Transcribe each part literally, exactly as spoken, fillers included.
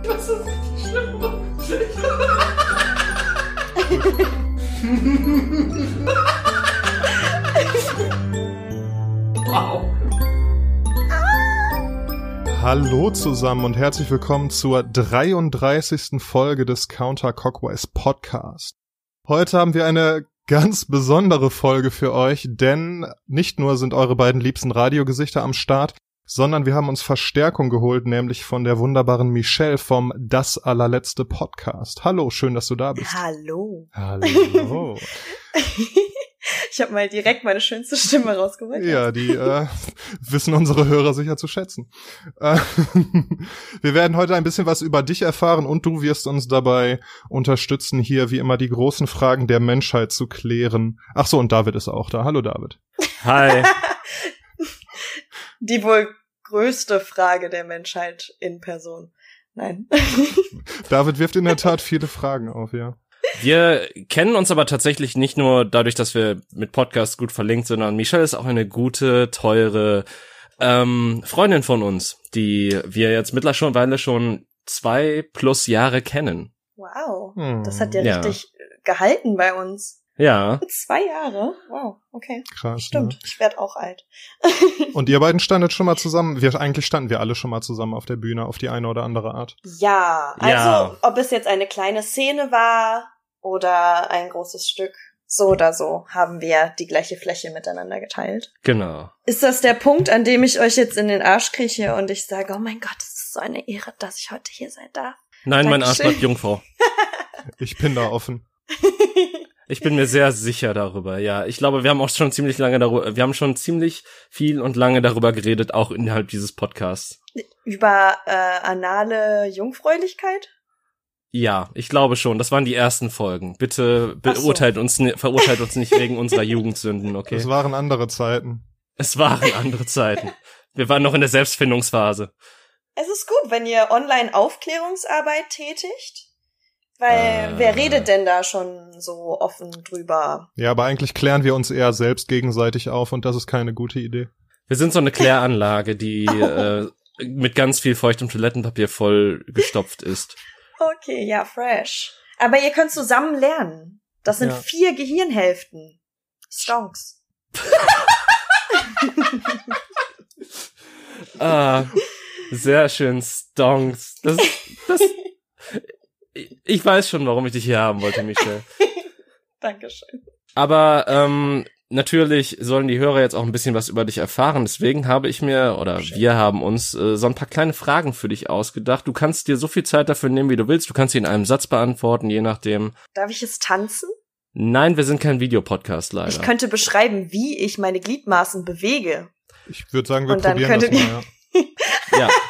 Das ist richtig schlimm. Wow. Hallo zusammen und herzlich willkommen zur dreiunddreißigsten Folge des Counter-Clockwise Podcast. Heute haben wir eine ganz besondere Folge für euch, denn nicht nur sind eure beiden liebsten Radiogesichter am Start, sondern wir haben uns Verstärkung geholt, nämlich von der wunderbaren Michelle vom Das allerletzte Podcast. Hallo, schön, dass du da bist. Hallo. Hallo. Ich habe mal direkt meine schönste Stimme rausgeholt. Ja, die äh, wissen unsere Hörer sicher zu schätzen. Äh, wir werden heute ein bisschen was über dich erfahren und du wirst uns dabei unterstützen, hier wie immer die großen Fragen der Menschheit zu klären. Ach so, und David ist auch da. Hallo, David. Hi. Die wohl größte Frage der Menschheit in Person. Nein. David wirft in der Tat viele Fragen auf, ja. Wir kennen uns aber tatsächlich nicht nur dadurch, dass wir mit Podcasts gut verlinkt sind, sondern Michelle ist auch eine gute, teure ähm, Freundin von uns, die wir jetzt mittlerweile schon zwei plus Jahre kennen. Wow, Hm. das hat ja, Ja. richtig gehalten bei uns. Ja. Zwei Jahre? Wow, okay. Krass. Stimmt, Ne? ich werde auch alt. Und ihr beiden standet schon mal zusammen. Wir eigentlich standen wir alle schon mal zusammen auf der Bühne auf die eine oder andere Art. Ja, also Ja. ob es jetzt eine kleine Szene war oder ein großes Stück, so oder so haben wir die gleiche Fläche miteinander geteilt. Genau. Ist das der Punkt, an dem ich euch jetzt in den Arsch krieche und ich sage, oh mein Gott, es ist so eine Ehre, dass ich heute hier sein darf? Nein, mein Arsch Dankeschön. bleibt Jungfrau. Ich bin da offen. Ich bin mir sehr sicher darüber, ja. Ich glaube, wir haben auch schon ziemlich lange darüber, wir haben schon ziemlich viel und lange darüber geredet, auch innerhalb dieses Podcasts. Über äh, anale Jungfräulichkeit? Ja, ich glaube schon. Das waren die ersten Folgen. Bitte Ach so. beurteilt uns, ni- verurteilt uns nicht wegen unserer Jugendsünden, okay? Es waren andere Zeiten. Es waren andere Zeiten. Wir waren noch in der Selbstfindungsphase. Es ist gut, wenn ihr online Aufklärungsarbeit tätigt, weil Äh. wer redet denn da schon so offen drüber? Ja, aber eigentlich klären wir uns eher selbst gegenseitig auf und das ist keine gute Idee. Wir sind so eine Kläranlage, die äh, mit ganz viel feuchtem Toilettenpapier voll gestopft ist. Okay, ja, fresh. Aber ihr könnt zusammen lernen. Das sind Ja. vier Gehirnhälften. Stonks. Ah, sehr schön, Stonks. Das, das, ich weiß schon, warum ich dich hier haben wollte, Michelle. Dankeschön. Aber ähm, natürlich sollen die Hörer jetzt auch ein bisschen was über dich erfahren. Deswegen habe ich mir, oder wir haben uns äh, so ein paar kleine Fragen für dich ausgedacht. Du kannst dir so viel Zeit dafür nehmen, wie du willst. Du kannst sie in einem Satz beantworten, je nachdem. Darf ich es tanzen? Nein, wir sind kein Videopodcast, leider. Ich könnte beschreiben, wie ich meine Gliedmaßen bewege. Ich würde sagen, wir Und dann probieren das könntet mal, ja. Ja.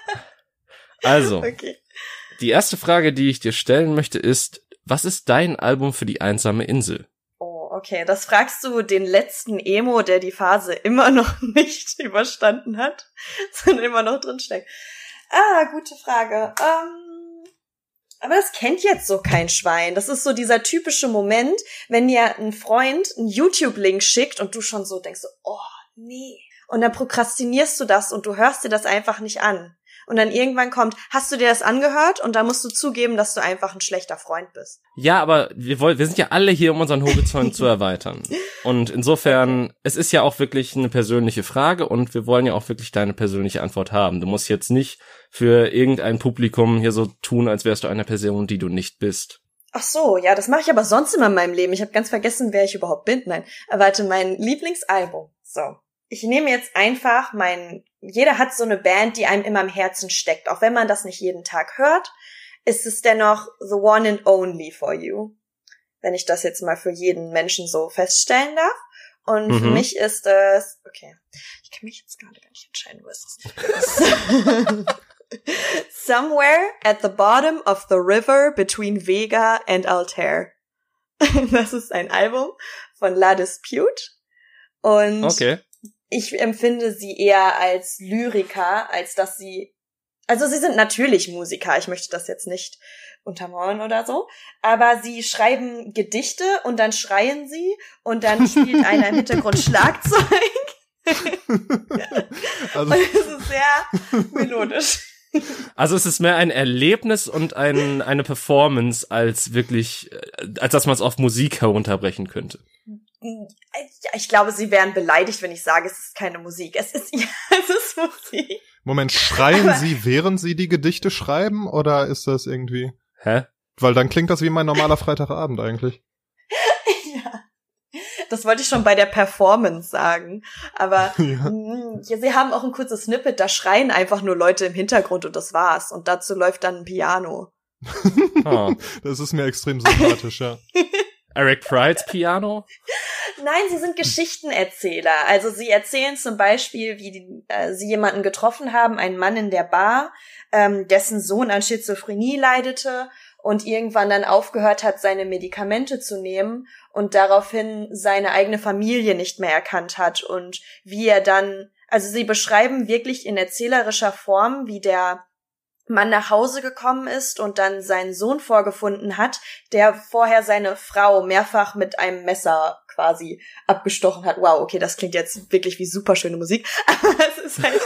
Also, Okay. die erste Frage, die ich dir stellen möchte, ist, was ist dein Album für die einsame Insel? Oh, okay. Das fragst du den letzten Emo, der die Phase immer noch nicht überstanden hat, sondern immer noch drin steckt. Ah, gute Frage. Ähm, aber das kennt jetzt so kein Schwein. Das ist so dieser typische Moment, wenn dir ein Freund einen YouTube-Link schickt und du schon so denkst, so, oh, nee. Und dann prokrastinierst du das und du hörst dir das einfach nicht an. Und dann irgendwann kommt, hast du dir das angehört? Und dann musst du zugeben, dass du einfach ein schlechter Freund bist. Ja, aber wir wollen, wir sind ja alle hier, um unseren Horizont zu erweitern. Und insofern, es ist ja auch wirklich eine persönliche Frage und wir wollen ja auch wirklich deine persönliche Antwort haben. Du musst jetzt nicht für irgendein Publikum hier so tun, als wärst du eine Person, die du nicht bist. Ach so, ja, das mache ich aber sonst immer in meinem Leben. Ich habe ganz vergessen, wer ich überhaupt bin. Nein, warte, mein Lieblingsalbum. So, ich nehme jetzt einfach mein, jeder hat so eine Band, die einem immer im Herzen steckt. Auch wenn man das nicht jeden Tag hört, ist es dennoch the one and only for you. Wenn ich das jetzt mal für jeden Menschen so feststellen darf. Und Mhm. für mich ist es, okay, ich kann mich jetzt gerade gar nicht entscheiden, wo ist das? Somewhere at the bottom of the river between Vega and Altair. Das ist ein Album von La Dispute. Und Okay. ich empfinde sie eher als Lyriker, als dass sie, also sie sind natürlich Musiker, ich möchte das jetzt nicht untermauern oder so, aber sie schreiben Gedichte und dann schreien sie und dann spielt einer im Hintergrund Schlagzeug. Also, Und es ist sehr melodisch. Also es ist mehr ein Erlebnis und ein, eine Performance als wirklich, als dass man es auf Musik herunterbrechen könnte. Ich glaube, sie wären beleidigt, wenn ich sage, es ist keine Musik. Es ist, ja, es ist Musik. Moment, schreien Aber Sie, während Sie die Gedichte schreiben, oder ist das irgendwie... Hä? Weil dann klingt das wie mein normaler Freitagabend eigentlich. Ja, das wollte ich schon bei der Performance sagen. Aber Ja. mh, ja, sie haben auch ein kurzes Snippet, da schreien einfach nur Leute im Hintergrund und das war's. Und dazu läuft dann ein Piano. Oh. Das ist mir extrem sympathisch, ja. Eric Pride's Piano? Nein, sie sind Geschichtenerzähler. Also sie erzählen zum Beispiel, wie die, äh, sie jemanden getroffen haben, einen Mann in der Bar, ähm, dessen Sohn an Schizophrenie leidete und irgendwann dann aufgehört hat, seine Medikamente zu nehmen und daraufhin seine eigene Familie nicht mehr erkannt hat und wie er dann, also sie beschreiben wirklich in erzählerischer Form, wie der Mann nach Hause gekommen ist und dann seinen Sohn vorgefunden hat, der vorher seine Frau mehrfach mit einem Messer quasi abgestochen hat. Wow, okay, das klingt jetzt wirklich wie super schöne Musik, aber es ist halt...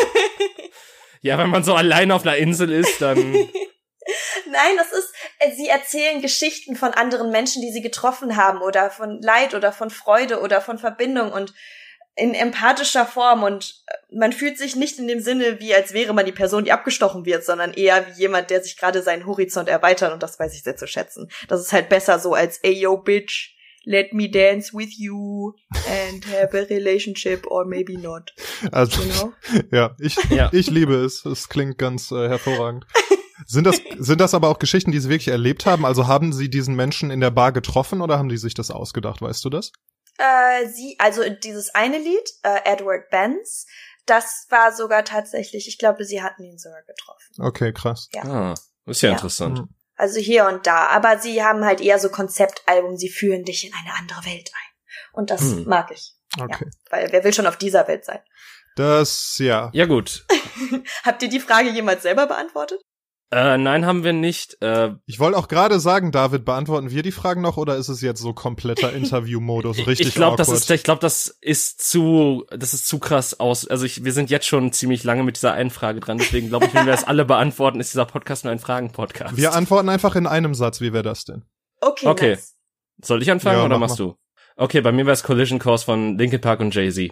Ja, wenn man so allein auf einer Insel ist, dann... Nein, das ist, sie erzählen Geschichten von anderen Menschen, die sie getroffen haben oder von Leid oder von Freude oder von Verbindung und in empathischer Form und man fühlt sich nicht in dem Sinne, wie als wäre man die Person, die abgestochen wird, sondern eher wie jemand, der sich gerade seinen Horizont erweitert und das weiß ich sehr zu schätzen. Das ist halt besser so als ey yo bitch, let me dance with you and have a relationship or maybe not. Also, You know? ja, ich, Ja. ich liebe es. Es klingt ganz äh, hervorragend. Sind das, sind das aber auch Geschichten, die Sie wirklich erlebt haben? Also haben Sie diesen Menschen in der Bar getroffen oder haben die sich das ausgedacht? Weißt du das? Äh, sie, also dieses eine Lied, äh, Edward Benz, das war sogar tatsächlich, ich glaube, sie hatten ihn sogar getroffen. Okay, krass. Ja. Ah, ist ja, Ja. interessant. Hm. Also hier und da. Aber sie haben halt eher so Konzeptalbum, sie führen dich in eine andere Welt ein. Und das Hm. mag ich. Okay. Ja, weil wer will schon auf dieser Welt sein? Das, ja. Ja gut. Habt ihr die Frage jemals selber beantwortet? Äh, nein, haben wir nicht. Äh, Ich wollte auch gerade sagen, David, beantworten wir die Fragen noch oder ist es jetzt so kompletter Interview-Modus, richtig ich glaube, das awkward? ist, ich glaube, das ist zu, das ist zu krass aus. Also ich, wir sind jetzt schon ziemlich lange mit dieser einen Frage dran. Deswegen glaube ich, wenn wir das alle beantworten, ist dieser Podcast nur ein Fragen-Podcast. Wir antworten einfach in einem Satz. Wie wäre das denn? Okay, Okay. nice. Soll ich anfangen Ja, oder mach machst du? Okay, bei mir wäre es Collision Course von Linkin Park und Jay-Z.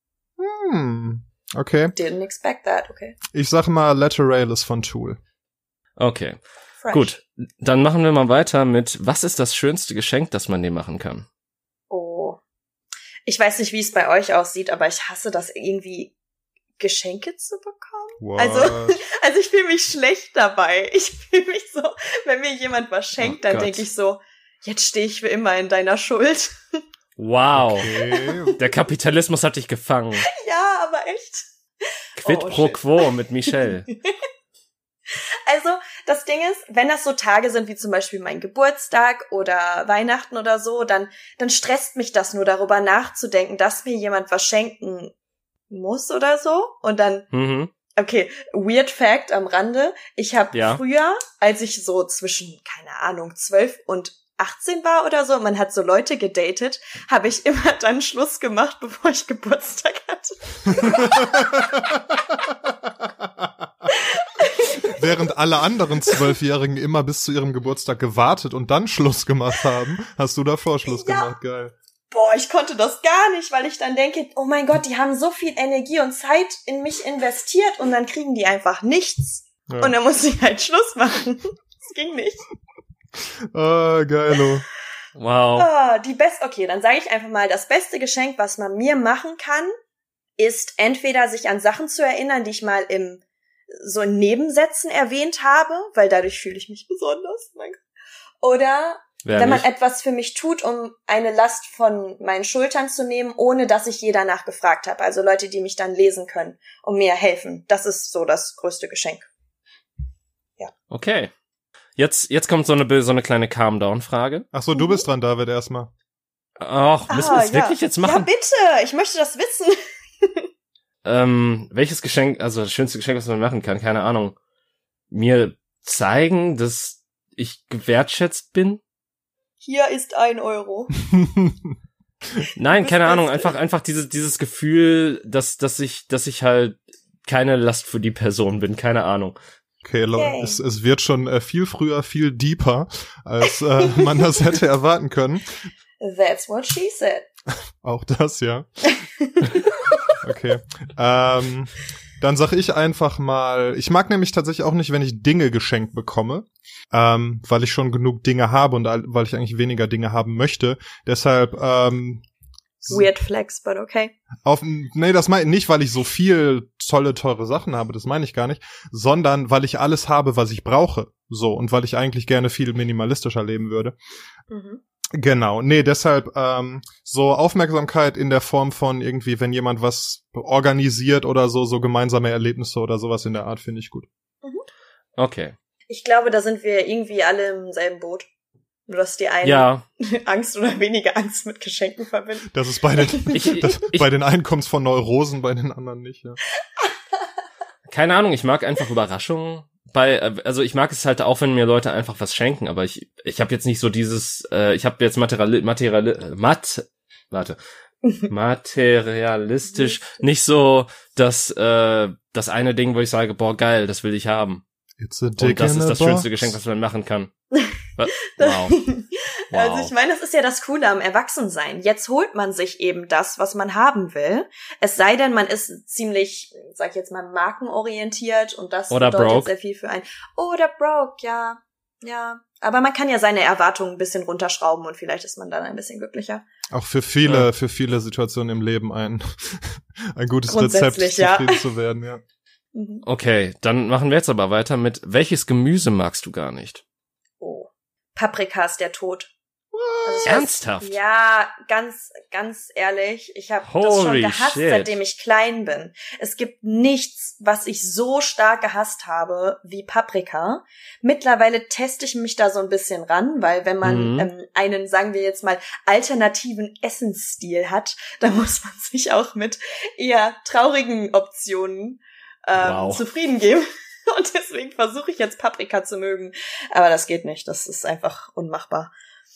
Hm. Okay. Didn't expect that, okay. Ich sag mal Lateralis von Tool. Okay, Fresh. gut. Dann machen wir mal weiter mit, was ist das schönste Geschenk, das man dir machen kann? Oh. Ich weiß nicht, wie es bei euch aussieht, aber ich hasse das irgendwie, Geschenke zu bekommen. What? Also, also ich fühle mich schlecht dabei. Ich fühle mich so, wenn mir jemand was schenkt, Oh dann Gott. denke ich so, jetzt stehe ich für immer in deiner Schuld. Wow, Okay. der Kapitalismus hat dich gefangen. Ja, aber echt. Quid Oh, pro shit. quo mit Michelle. Also, das Ding ist, wenn das so Tage sind wie zum Beispiel mein Geburtstag oder Weihnachten oder so, dann, dann stresst mich das nur, darüber nachzudenken, dass mir jemand was schenken muss oder so. Und dann, Mhm. okay, weird fact am Rande, ich habe Ja. früher, als ich so zwischen, keine Ahnung, zwölf und achtzehn war oder so, man hat so Leute gedatet, habe ich immer dann Schluss gemacht, bevor ich Geburtstag hatte. Während alle anderen Zwölfjährigen immer bis zu ihrem Geburtstag gewartet und dann Schluss gemacht haben, hast du davor Schluss Ja. gemacht. Geil. Boah, ich konnte das gar nicht, weil ich dann denke, oh mein Gott, die haben so viel Energie und Zeit in mich investiert und dann kriegen die einfach nichts. Ja. Und dann muss ich halt Schluss machen. Das ging nicht. Ah, geilo. Wow. Ah, die best okay, dann sage ich einfach mal, das beste Geschenk, was man mir machen kann, ist entweder sich an Sachen zu erinnern, die ich mal im so in Nebensätzen erwähnt habe, weil dadurch fühle ich mich besonders. Mein Gott. Oder Wer wenn man nicht? etwas für mich tut, um eine Last von meinen Schultern zu nehmen, ohne dass ich je danach gefragt habe. Also Leute, die mich dann lesen können und mir helfen. Das ist so das größte Geschenk. Okay. Jetzt, jetzt kommt so eine, so eine kleine Calm-Down-Frage. Ach so, du bist dran, David, erstmal. Ach, müssen wir es Ah, ja. wirklich jetzt Ja, machen? bitte. Ich möchte das wissen. Ähm, welches Geschenk, also das schönste Geschenk, was man machen kann, keine Ahnung. Mir zeigen, dass ich gewertschätzt bin? Hier ist ein Euro. Nein, Das keine Ahnung, Beste. einfach, einfach dieses, dieses Gefühl, dass, dass ich, dass ich halt keine Last für die Person bin, keine Ahnung. Okay, Leute, es, es wird schon äh, viel früher, viel deeper, als äh, man das hätte erwarten können. That's what she said. Auch das, ja. Okay. Ähm, dann sag ich einfach mal, ich mag nämlich tatsächlich auch nicht, wenn ich Dinge geschenkt bekomme, ähm, weil ich schon genug Dinge habe und weil ich eigentlich weniger Dinge haben möchte. Deshalb, ähm, Weird flex, but okay. Auf, nee, das meine ich nicht, weil ich so viel tolle, teure Sachen habe, das meine ich gar nicht, sondern weil ich alles habe, was ich brauche. So, und weil ich eigentlich gerne viel minimalistischer leben würde. Mhm. Genau, nee, deshalb ähm, so Aufmerksamkeit in der Form von irgendwie, wenn jemand was organisiert oder so, so gemeinsame Erlebnisse oder sowas in der Art, finde ich gut. Mhm. Okay. Ich glaube, da sind wir irgendwie alle im selben Boot. Nur, dass die einen ja. Angst oder weniger Angst mit Geschenken verbinden. Das ist bei den, ich, das, ich, bei den einen kommt's von Neurosen, bei den anderen nicht, ja. Keine Ahnung, ich mag einfach Überraschungen. Bei, also ich mag es halt auch, wenn mir Leute einfach was schenken, aber ich ich habe jetzt nicht so dieses, äh, ich habe jetzt material, material, mat, warte, materialistisch nicht so das äh, das eine Ding, wo ich sage, boah geil, das will ich haben. It's a dick Und das in ist a das box. schönste Geschenk, was man machen kann. Wow. Wow. Also ich meine, das ist ja das Coole am Erwachsensein. Jetzt holt man sich eben das, was man haben will. Es sei denn, man ist ziemlich, sag ich jetzt mal, markenorientiert und das Oder bedeutet broke. sehr viel für einen. Oder broke, ja. Ja. Aber man kann ja seine Erwartungen ein bisschen runterschrauben und vielleicht ist man dann ein bisschen glücklicher. Auch für viele, Ja. für viele Situationen im Leben ein, ein gutes Grundsätzlich, Rezept, ja. zufrieden zu werden, ja. Mhm. Okay, dann machen wir jetzt aber weiter mit, welches Gemüse magst du gar nicht? Oh. Paprika ist der Tod. Also ich Ernsthaft? Weiß, ja, ganz, ganz ehrlich, ich habe das schon Holy gehasst, shit. seitdem ich klein bin. Es gibt nichts, was ich so stark gehasst habe wie Paprika. Mittlerweile teste ich mich da so ein bisschen ran, weil wenn man Mhm. ähm, einen, sagen wir jetzt mal, alternativen Essensstil hat, dann muss man sich auch mit eher traurigen Optionen ähm, Wow. zufrieden geben. Und deswegen versuche ich jetzt Paprika zu mögen. Aber das geht nicht, das ist einfach unmachbar.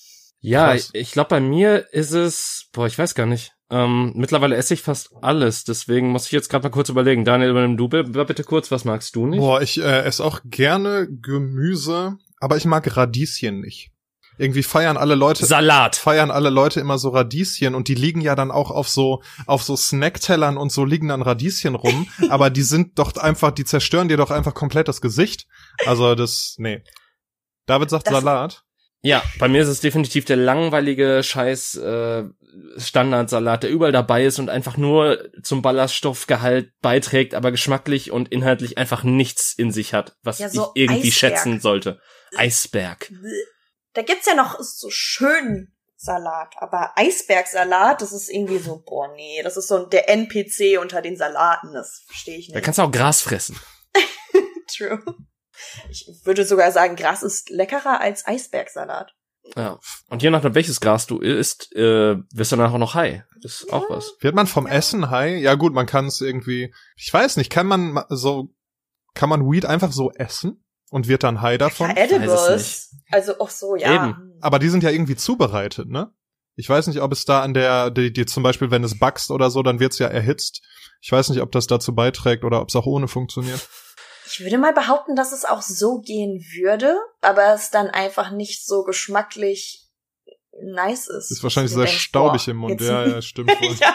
Ja, Krass. ich, ich glaube, bei mir ist es, boah, ich weiß gar nicht. Ähm, mittlerweile esse ich fast alles, deswegen muss ich jetzt gerade mal kurz überlegen. Daniel, übernimm du b- bitte kurz, was magst du nicht? Boah, ich äh, esse auch gerne Gemüse, aber ich mag Radieschen nicht. Irgendwie feiern alle Leute Salat. feiern alle Leute immer so Radieschen und die liegen ja dann auch auf so auf so Snacktellern und so liegen dann Radieschen rum, aber die sind doch einfach, die zerstören dir doch einfach komplett das Gesicht. Also das, nee. David sagt Das- Salat. Ja, bei mir ist es definitiv der langweilige Scheiß äh, Standardsalat, der überall dabei ist und einfach nur zum Ballaststoffgehalt beiträgt, aber geschmacklich und inhaltlich einfach nichts in sich hat, was Ja, so ich irgendwie Eisberg. schätzen sollte. Eisberg. Da gibt's ja noch so schönen Salat, aber Eisbergsalat, das ist irgendwie so, boah, nee, das ist so der N P C unter den Salaten, das verstehe ich Da nicht. kannst du auch Gras fressen. True. Ich würde sogar sagen, Gras ist leckerer als Eisbergsalat. Ja. Und je nachdem, welches Gras du isst, äh, wirst du danach auch noch high. Das ist auch was. Wird man vom Essen high? Ja gut, man kann es irgendwie, ich weiß nicht, kann man ma- so, kann man Weed einfach so essen und wird dann high davon? Ja, Edibles. Weiß Also auch so, ja. Eben. Aber die sind ja irgendwie zubereitet, ne? Ich weiß nicht, ob es da an der, die, die zum Beispiel, wenn es backst oder so, dann wird's ja erhitzt. Ich weiß nicht, ob das dazu beiträgt oder ob es auch ohne funktioniert. Ich würde mal behaupten, dass es auch so gehen würde, aber es dann einfach nicht so geschmacklich nice ist. Ist wahrscheinlich Du sehr denkst, staubig boah, im Mund. jetzt- Ja, ja, stimmt wohl. ja,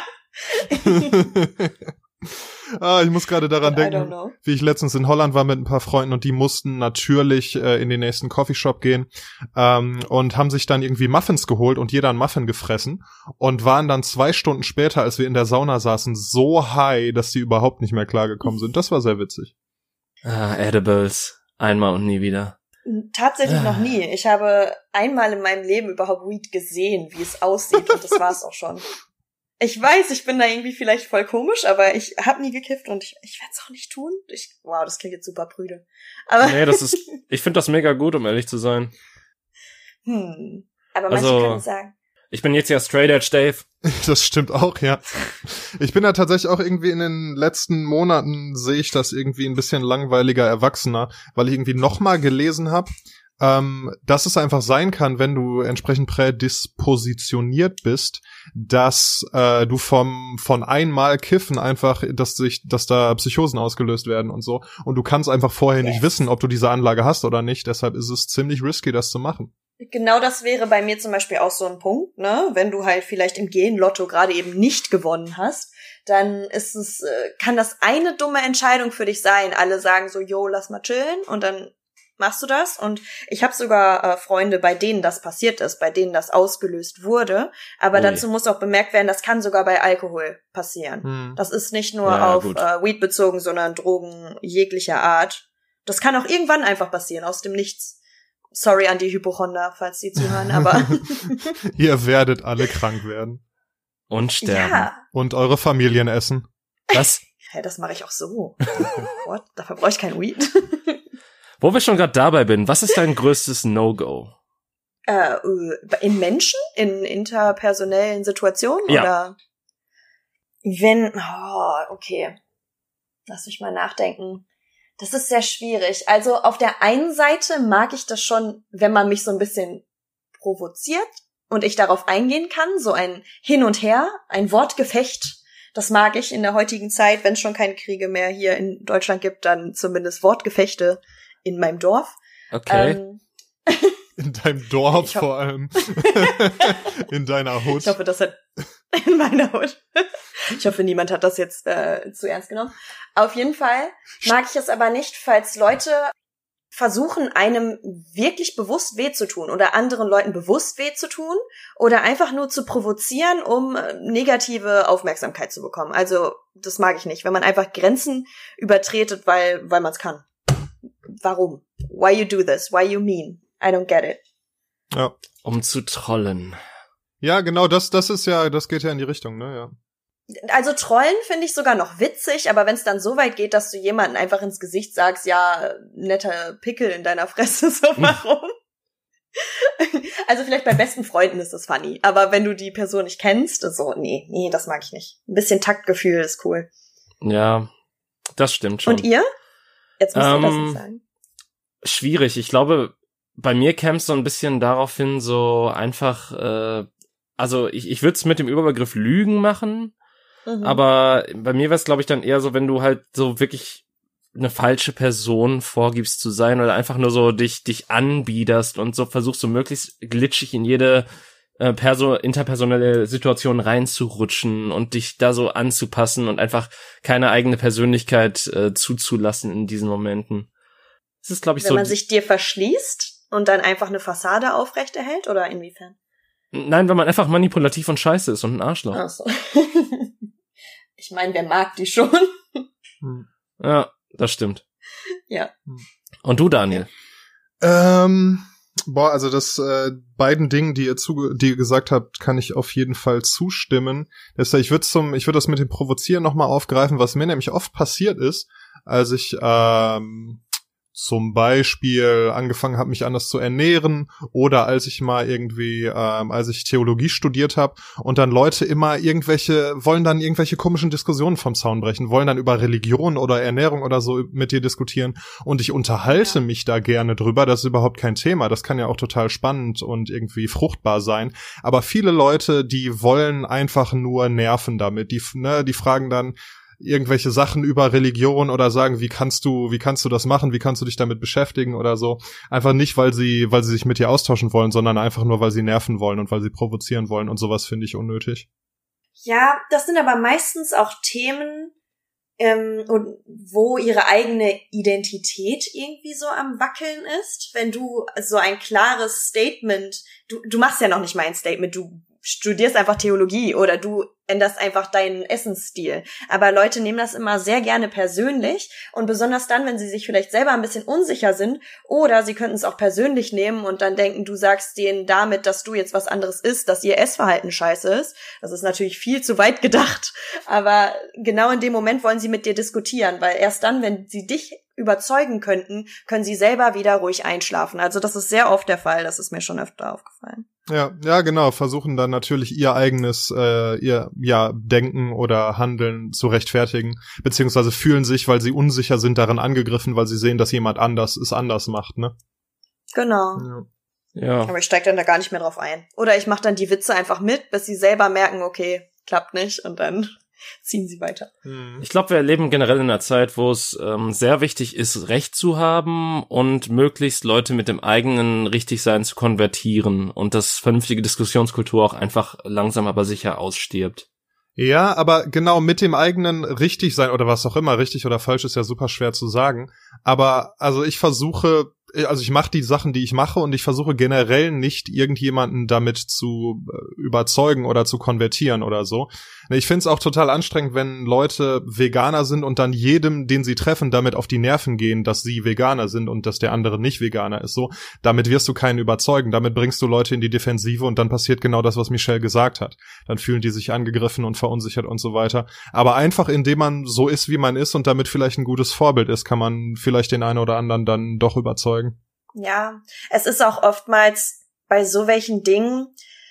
Ah, ich muss gerade daran I don't denken, know. wie ich letztens in Holland war mit ein paar Freunden und die mussten natürlich äh, in den nächsten Coffeeshop gehen ähm, und haben sich dann irgendwie Muffins geholt und jeder einen Muffin gefressen und waren dann zwei Stunden später, als wir in der Sauna saßen, so high, dass die überhaupt nicht mehr klargekommen sind. Das war sehr witzig. Ah, Edibles. Einmal und nie wieder. Tatsächlich Ah. noch nie. Ich habe einmal in meinem Leben überhaupt Weed gesehen, wie es aussieht, und das war es auch schon. Ich weiß, ich bin da irgendwie vielleicht voll komisch, aber ich habe nie gekifft und ich, ich werde es auch nicht tun. Ich, wow, das klingt jetzt super prüde. Aber Nee, das ist, ich finde das mega gut, um ehrlich zu sein. hm. Aber manche Also- können sagen, Ich bin jetzt ja straight edge Dave. Das stimmt auch, ja. Ich bin da tatsächlich auch irgendwie in den letzten Monaten, sehe ich das irgendwie ein bisschen langweiliger Erwachsener, weil ich irgendwie nochmal gelesen habe, ähm, dass es einfach sein kann, wenn du entsprechend prädispositioniert bist, dass äh, du vom von einmal Kiffen einfach, dass sich, dass da Psychosen ausgelöst werden und so. Und du kannst einfach vorher yes. nicht wissen, ob du diese Anlage hast oder nicht. Deshalb ist es ziemlich risky, das zu machen. Genau, das wäre bei mir zum Beispiel auch so ein Punkt, ne? Wenn du halt vielleicht im Gen-Lotto gerade eben nicht gewonnen hast, dann ist es, kann das eine dumme Entscheidung für dich sein. Alle sagen so, yo, lass mal chillen, und dann machst du das. Und ich habe sogar äh, Freunde, bei denen das passiert ist, bei denen das ausgelöst wurde. Aber Ui. dazu muss auch bemerkt werden, das kann sogar bei Alkohol passieren. Hm. Das ist nicht nur ja, auf äh, Weed bezogen, sondern Drogen jeglicher Art. Das kann auch irgendwann einfach passieren, aus dem Nichts. Sorry an die Hypochonder, falls die zuhören, aber ihr werdet alle krank werden. Und sterben. Ja. Und eure Familien essen. Was? Hä, das mache ich auch so. What? Dafür brauche ich kein Weed. Wo wir schon gerade dabei bin, was ist dein größtes No-Go? Äh, in Menschen? In interpersonellen Situationen? Ja. Oder? Wenn, oh, okay. Lass mich mal nachdenken. Das ist sehr schwierig. Also auf der einen Seite mag ich das schon, wenn man mich so ein bisschen provoziert und ich darauf eingehen kann, so ein Hin und Her, ein Wortgefecht. Das mag ich in der heutigen Zeit, wenn es schon keine Kriege mehr hier in Deutschland gibt, dann zumindest Wortgefechte in meinem Dorf. Okay. Ähm, in deinem Dorf ho- vor allem. In deiner Hut. Ich hoffe, das hat in meiner Hut. Ich hoffe, niemand hat das jetzt äh, zu ernst genommen. Auf jeden Fall mag ich es aber nicht, falls Leute versuchen, einem wirklich bewusst weh zu tun oder anderen Leuten bewusst weh zu tun oder einfach nur zu provozieren, um äh, negative Aufmerksamkeit zu bekommen. Also das mag ich nicht, wenn man einfach Grenzen übertretet, weil weil man es kann. Warum? Why you do this? Why you mean? I don't get it. Ja. Um zu trollen. Ja, genau, das das ist ja, das geht ja in die Richtung, ne, ja. Also Trollen finde ich sogar noch witzig, aber wenn es dann so weit geht, dass du jemanden einfach ins Gesicht sagst, ja, netter Pickel in deiner Fresse, so warum? Also vielleicht bei besten Freunden ist das funny, aber wenn du die Person nicht kennst, so, nee, nee, das mag ich nicht. Ein bisschen Taktgefühl ist cool. Ja, das stimmt schon. Und ihr? Jetzt musst ähm, du das nicht sagen. Schwierig. Ich glaube, bei mir käme es so ein bisschen darauf hin, so einfach, äh, also ich, ich würde es mit dem Überbegriff Lügen machen, mhm. aber bei mir wäre es, glaube ich, dann eher so, wenn du halt so wirklich eine falsche Person vorgibst zu sein oder einfach nur so dich dich anbiederst und so versuchst, so möglichst glitschig in jede äh, perso- interpersonelle Situation reinzurutschen und dich da so anzupassen und einfach keine eigene Persönlichkeit äh, zuzulassen in diesen Momenten. Das ist, glaube ich, wenn so. man sich dir verschließt und dann einfach eine Fassade aufrechterhält, oder inwiefern? Nein, wenn man einfach manipulativ und scheiße ist und ein Arschloch. Ach so. Ich meine, wer mag die schon? Ja, das stimmt. Ja. Und du, Daniel? Ähm, boah, also das äh, beiden Dingen, die ihr zu, die ihr gesagt habt, kann ich auf jeden Fall zustimmen. Deshalb, ich würde zum, ich würde das mit dem Provozieren nochmal aufgreifen, was mir nämlich oft passiert ist, als ich ähm, zum Beispiel angefangen habe, mich anders zu ernähren, oder als ich mal irgendwie, ähm, als ich Theologie studiert habe und dann Leute immer irgendwelche, wollen dann irgendwelche komischen Diskussionen vom Zaun brechen, wollen dann über Religion oder Ernährung oder so mit dir diskutieren, und ich unterhalte ja. mich da gerne drüber, das ist überhaupt kein Thema, das kann ja auch total spannend und irgendwie fruchtbar sein, aber viele Leute, die wollen einfach nur nerven damit, die, ne, die fragen dann irgendwelche Sachen über Religion oder sagen, wie kannst du, wie kannst du das machen, wie kannst du dich damit beschäftigen oder so. Einfach nicht, weil sie, weil sie sich mit dir austauschen wollen, sondern einfach nur, weil sie nerven wollen und weil sie provozieren wollen, und sowas finde ich unnötig. Ja, das sind aber meistens auch Themen, ähm, und wo ihre eigene Identität irgendwie so am Wackeln ist. Wenn du so ein klares Statement, du, du machst ja noch nicht mal ein Statement, du studierst einfach Theologie oder du änderst einfach deinen Essensstil. Aber Leute nehmen das immer sehr gerne persönlich, und besonders dann, wenn sie sich vielleicht selber ein bisschen unsicher sind, oder sie könnten es auch persönlich nehmen und dann denken, du sagst denen damit, dass du jetzt was anderes isst, dass ihr Essverhalten scheiße ist. Das ist natürlich viel zu weit gedacht, aber genau in dem Moment wollen sie mit dir diskutieren, weil erst dann, wenn sie dich überzeugen könnten, können sie selber wieder ruhig einschlafen. Also das ist sehr oft der Fall, das ist mir schon öfter aufgefallen. Ja, ja, genau, versuchen dann natürlich ihr eigenes, äh, ihr, ja, Denken oder Handeln zu rechtfertigen, beziehungsweise fühlen sich, weil sie unsicher sind, daran angegriffen, weil sie sehen, dass jemand anders es anders macht, ne? Genau. Ja. Ja. Aber ich steige dann da gar nicht mehr drauf ein. Oder ich mache dann die Witze einfach mit, bis sie selber merken, okay, klappt nicht und dann ziehen sie weiter. Ich glaube, wir leben generell in einer Zeit, wo es ähm, sehr wichtig ist, Recht zu haben und möglichst Leute mit dem eigenen Richtigsein zu konvertieren und dass vernünftige Diskussionskultur auch einfach langsam aber sicher ausstirbt. Ja, aber genau mit dem eigenen richtig sein oder was auch immer, richtig oder falsch ist ja super schwer zu sagen. Aber also ich versuche, also ich mache die Sachen, die ich mache und ich versuche generell nicht irgendjemanden damit zu überzeugen oder zu konvertieren oder so. Ich finde es auch total anstrengend, wenn Leute Veganer sind und dann jedem, den sie treffen, damit auf die Nerven gehen, dass sie Veganer sind und dass der andere nicht Veganer ist. So, damit wirst du keinen überzeugen. Damit bringst du Leute in die Defensive und dann passiert genau das, was Michelle gesagt hat. Dann fühlen die sich angegriffen und verunsichert und so weiter. Aber einfach, indem man so ist, wie man ist und damit vielleicht ein gutes Vorbild ist, kann man vielleicht den einen oder anderen dann doch überzeugen. Ja, es ist auch oftmals bei so welchen Dingen,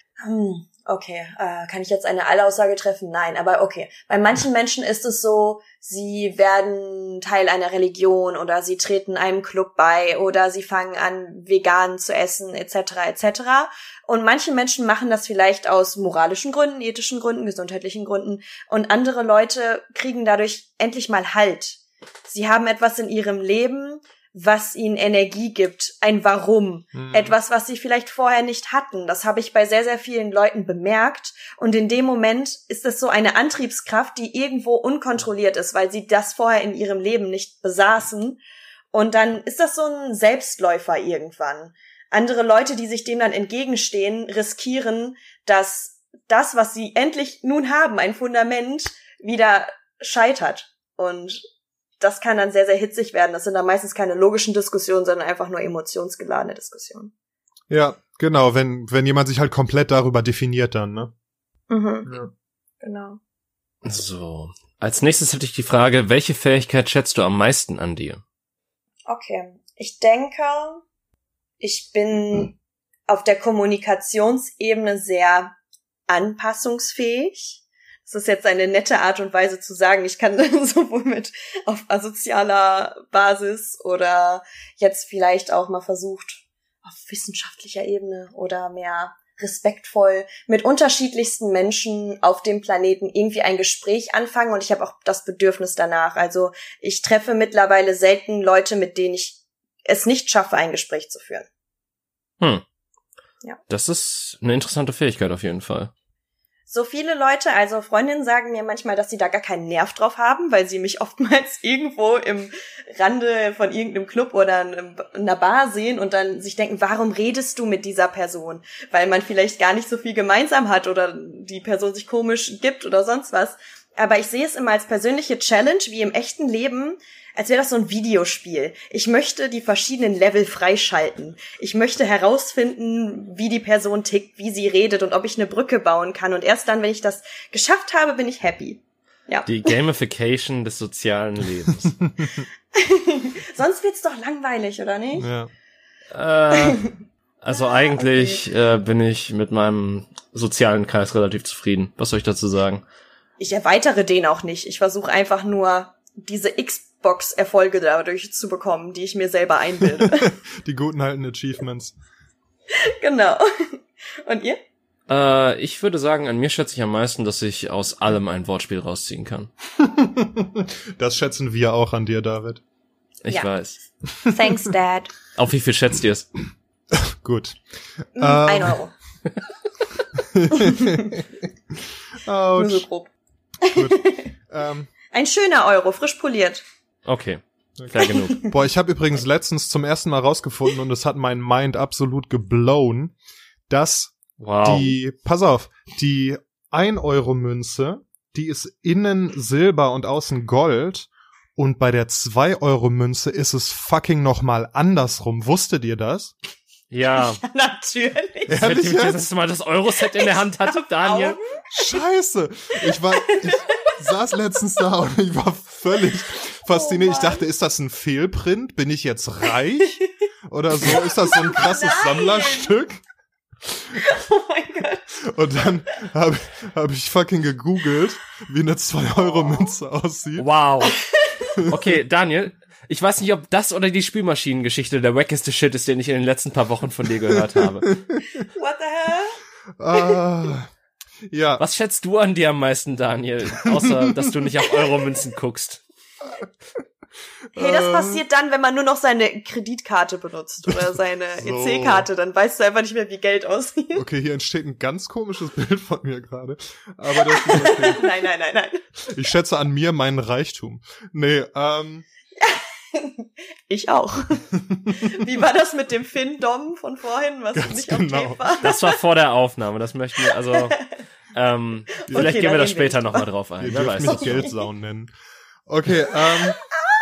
hm, okay, äh, kann ich jetzt eine Allaussage treffen? Nein, aber okay. Bei manchen Menschen ist es so, sie werden Teil einer Religion oder sie treten einem Club bei oder sie fangen an, vegan zu essen, et cetera et cetera. Und manche Menschen machen das vielleicht aus moralischen Gründen, ethischen Gründen, gesundheitlichen Gründen und andere Leute kriegen dadurch endlich mal Halt. Sie haben etwas in ihrem Leben, was ihnen Energie gibt, ein Warum, mhm. etwas, was sie vielleicht vorher nicht hatten. Das habe ich bei sehr, sehr vielen Leuten bemerkt. Und in dem Moment ist es so eine Antriebskraft, die irgendwo unkontrolliert ist, weil sie das vorher in ihrem Leben nicht besaßen. Und dann ist das so ein Selbstläufer irgendwann. Andere Leute, die sich dem dann entgegenstehen, riskieren, dass das, was sie endlich nun haben, ein Fundament, wieder scheitert. Und das kann dann sehr, sehr hitzig werden. Das sind dann meistens keine logischen Diskussionen, sondern einfach nur emotionsgeladene Diskussionen. Ja, genau, wenn wenn jemand sich halt komplett darüber definiert dann, ne? Mhm. Ja. Genau. So. Als nächstes hätte ich die Frage, welche Fähigkeit schätzt du am meisten an dir? Okay. Ich denke, ich bin hm. auf der Kommunikationsebene sehr anpassungsfähig. Das ist jetzt eine nette Art und Weise zu sagen, ich kann sowohl mit auf asozialer Basis oder jetzt vielleicht auch mal versucht, auf wissenschaftlicher Ebene oder mehr respektvoll mit unterschiedlichsten Menschen auf dem Planeten irgendwie ein Gespräch anfangen und ich habe auch das Bedürfnis danach. Also ich treffe mittlerweile selten Leute, mit denen ich es nicht schaffe, ein Gespräch zu führen. Hm. Ja. Das ist eine interessante Fähigkeit auf jeden Fall. So viele Leute, also Freundinnen sagen mir manchmal, dass sie da gar keinen Nerv drauf haben, weil sie mich oftmals irgendwo im Rande von irgendeinem Club oder in einer Bar sehen und dann sich denken, warum redest du mit dieser Person? Weil man vielleicht gar nicht so viel gemeinsam hat oder die Person sich komisch gibt oder sonst was. Aber ich sehe es immer als persönliche Challenge, wie im echten Leben, als wäre das so ein Videospiel. Ich möchte die verschiedenen Level freischalten. Ich möchte herausfinden, wie die Person tickt, wie sie redet und ob ich eine Brücke bauen kann. Und erst dann, wenn ich das geschafft habe, bin ich happy. Ja. Die Gamification des sozialen Lebens. Sonst wird's doch langweilig, oder nicht? Ja. Äh, also eigentlich okay. äh, bin ich mit meinem sozialen Kreis relativ zufrieden. Was soll ich dazu sagen? Ich erweitere den auch nicht. Ich versuche einfach nur, diese Xbox-Erfolge dadurch zu bekommen, die ich mir selber einbilde. Die guten alten Achievements. Genau. Und ihr? Äh, ich würde sagen, an mir schätze ich am meisten, dass ich aus allem ein Wortspiel rausziehen kann. Das schätzen wir auch an dir, David. Ich ja. weiß. Thanks, Dad. Auf wie viel schätzt ihr es? Gut. Mm, ähm. Ein Euro. Autsch. Nur so grob. Gut. Ähm. Ein schöner Euro, frisch poliert. Okay, klar genug. Boah, ich habe übrigens letztens zum ersten Mal rausgefunden und es hat mein Mind absolut geblown, dass wow. die, pass auf, die ein Euro Münze, die ist innen Silber und außen Gold und bei der zwei Euro Münze ist es fucking nochmal andersrum. Wusstet ihr das? Ja. Ja, natürlich. Ehrlich jetzt? Dass du mal das Euro-Set in der Hand hatte, Daniel. Scheiße. Ich war, ich saß letztens da und ich war völlig fasziniert. Oh ich dachte, ist das ein Fehlprint? Bin ich jetzt reich? Oder so? Ist das so ein krasses Nein. Sammlerstück? Oh mein Gott. Und dann habe hab ich fucking gegoogelt, wie eine zwei Euro Münze aussieht. Wow. Okay, Daniel, Ich weiß nicht, ob das oder die Spülmaschinengeschichte der wackeste Shit ist, den ich in den letzten paar Wochen von dir gehört habe. What the hell? Ah, ja. Was schätzt du an dir am meisten, Daniel? Außer, dass du nicht auf Euromünzen guckst. Hey, das passiert dann, wenn man nur noch seine Kreditkarte benutzt oder seine so. E C-Karte, dann weißt du einfach nicht mehr, wie Geld aussieht. Okay, hier entsteht ein ganz komisches Bild von mir gerade. Aber das ist okay. Nein, nein, nein, nein. Ich schätze an mir meinen Reichtum. Nee, ähm... Ich auch. Wie war das mit dem Finn-Dom von vorhin, was Ganz nicht genau. auf Tape war? Das war vor der Aufnahme, das möchten wir, also, ähm, vielleicht Okay, gehen wir da dann später reden wir nochmal drauf ein, Ihr wer dürft weiß. mich Geldsaun nennen. Okay, ähm...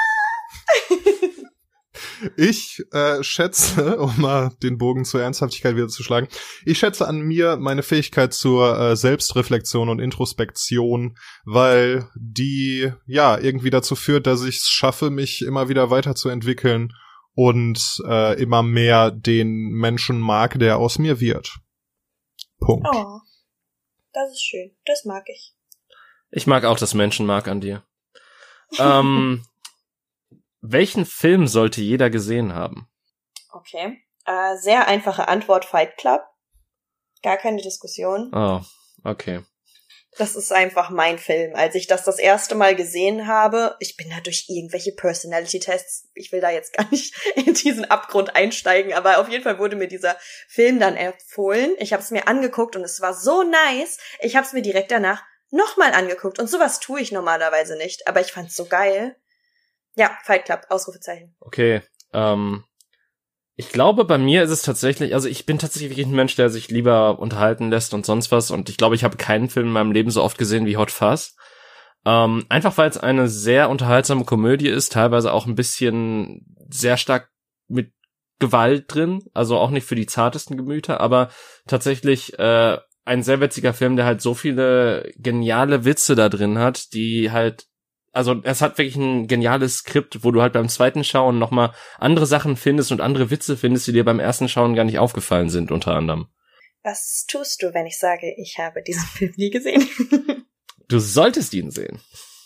Ich äh, schätze, um mal den Bogen zur Ernsthaftigkeit wieder zu schlagen, ich schätze an mir meine Fähigkeit zur äh, Selbstreflexion und Introspektion, weil die ja irgendwie dazu führt, dass ich es schaffe, mich immer wieder weiterzuentwickeln und äh, immer mehr den Menschen mag, der aus mir wird. Punkt. Oh, das ist schön. Das mag ich. Ich mag auch das Menschenmark an dir. ähm, welchen Film sollte jeder gesehen haben? Okay. Äh, sehr einfache Antwort, Fight Club. Gar keine Diskussion. Oh, okay. Das ist einfach mein Film. Als ich das das erste Mal gesehen habe, ich bin da durch irgendwelche Personality-Tests, ich will da jetzt gar nicht in diesen Abgrund einsteigen, aber auf jeden Fall wurde mir dieser Film dann empfohlen. Ich habe es mir angeguckt und es war so nice. Ich habe es mir direkt danach nochmal angeguckt und sowas tue ich normalerweise nicht, aber ich fand's so geil. Ja, Fight Club, Ausrufezeichen. Okay, ähm, ich glaube, bei mir ist es tatsächlich, also ich bin tatsächlich ein Mensch, der sich lieber unterhalten lässt und sonst was, und ich glaube, ich habe keinen Film in meinem Leben so oft gesehen wie Hot Fuzz. Ähm, einfach weil es eine sehr unterhaltsame Komödie ist, teilweise auch ein bisschen sehr stark mit Gewalt drin, also auch nicht für die zartesten Gemüter, aber tatsächlich äh, ein sehr witziger Film, der halt so viele geniale Witze da drin hat, die halt, also es hat wirklich ein geniales Skript, wo du halt beim zweiten Schauen nochmal andere Sachen findest und andere Witze findest, die dir beim ersten Schauen gar nicht aufgefallen sind, unter anderem. Was tust du, wenn ich sage, ich habe diesen Film nie gesehen? Du solltest ihn sehen.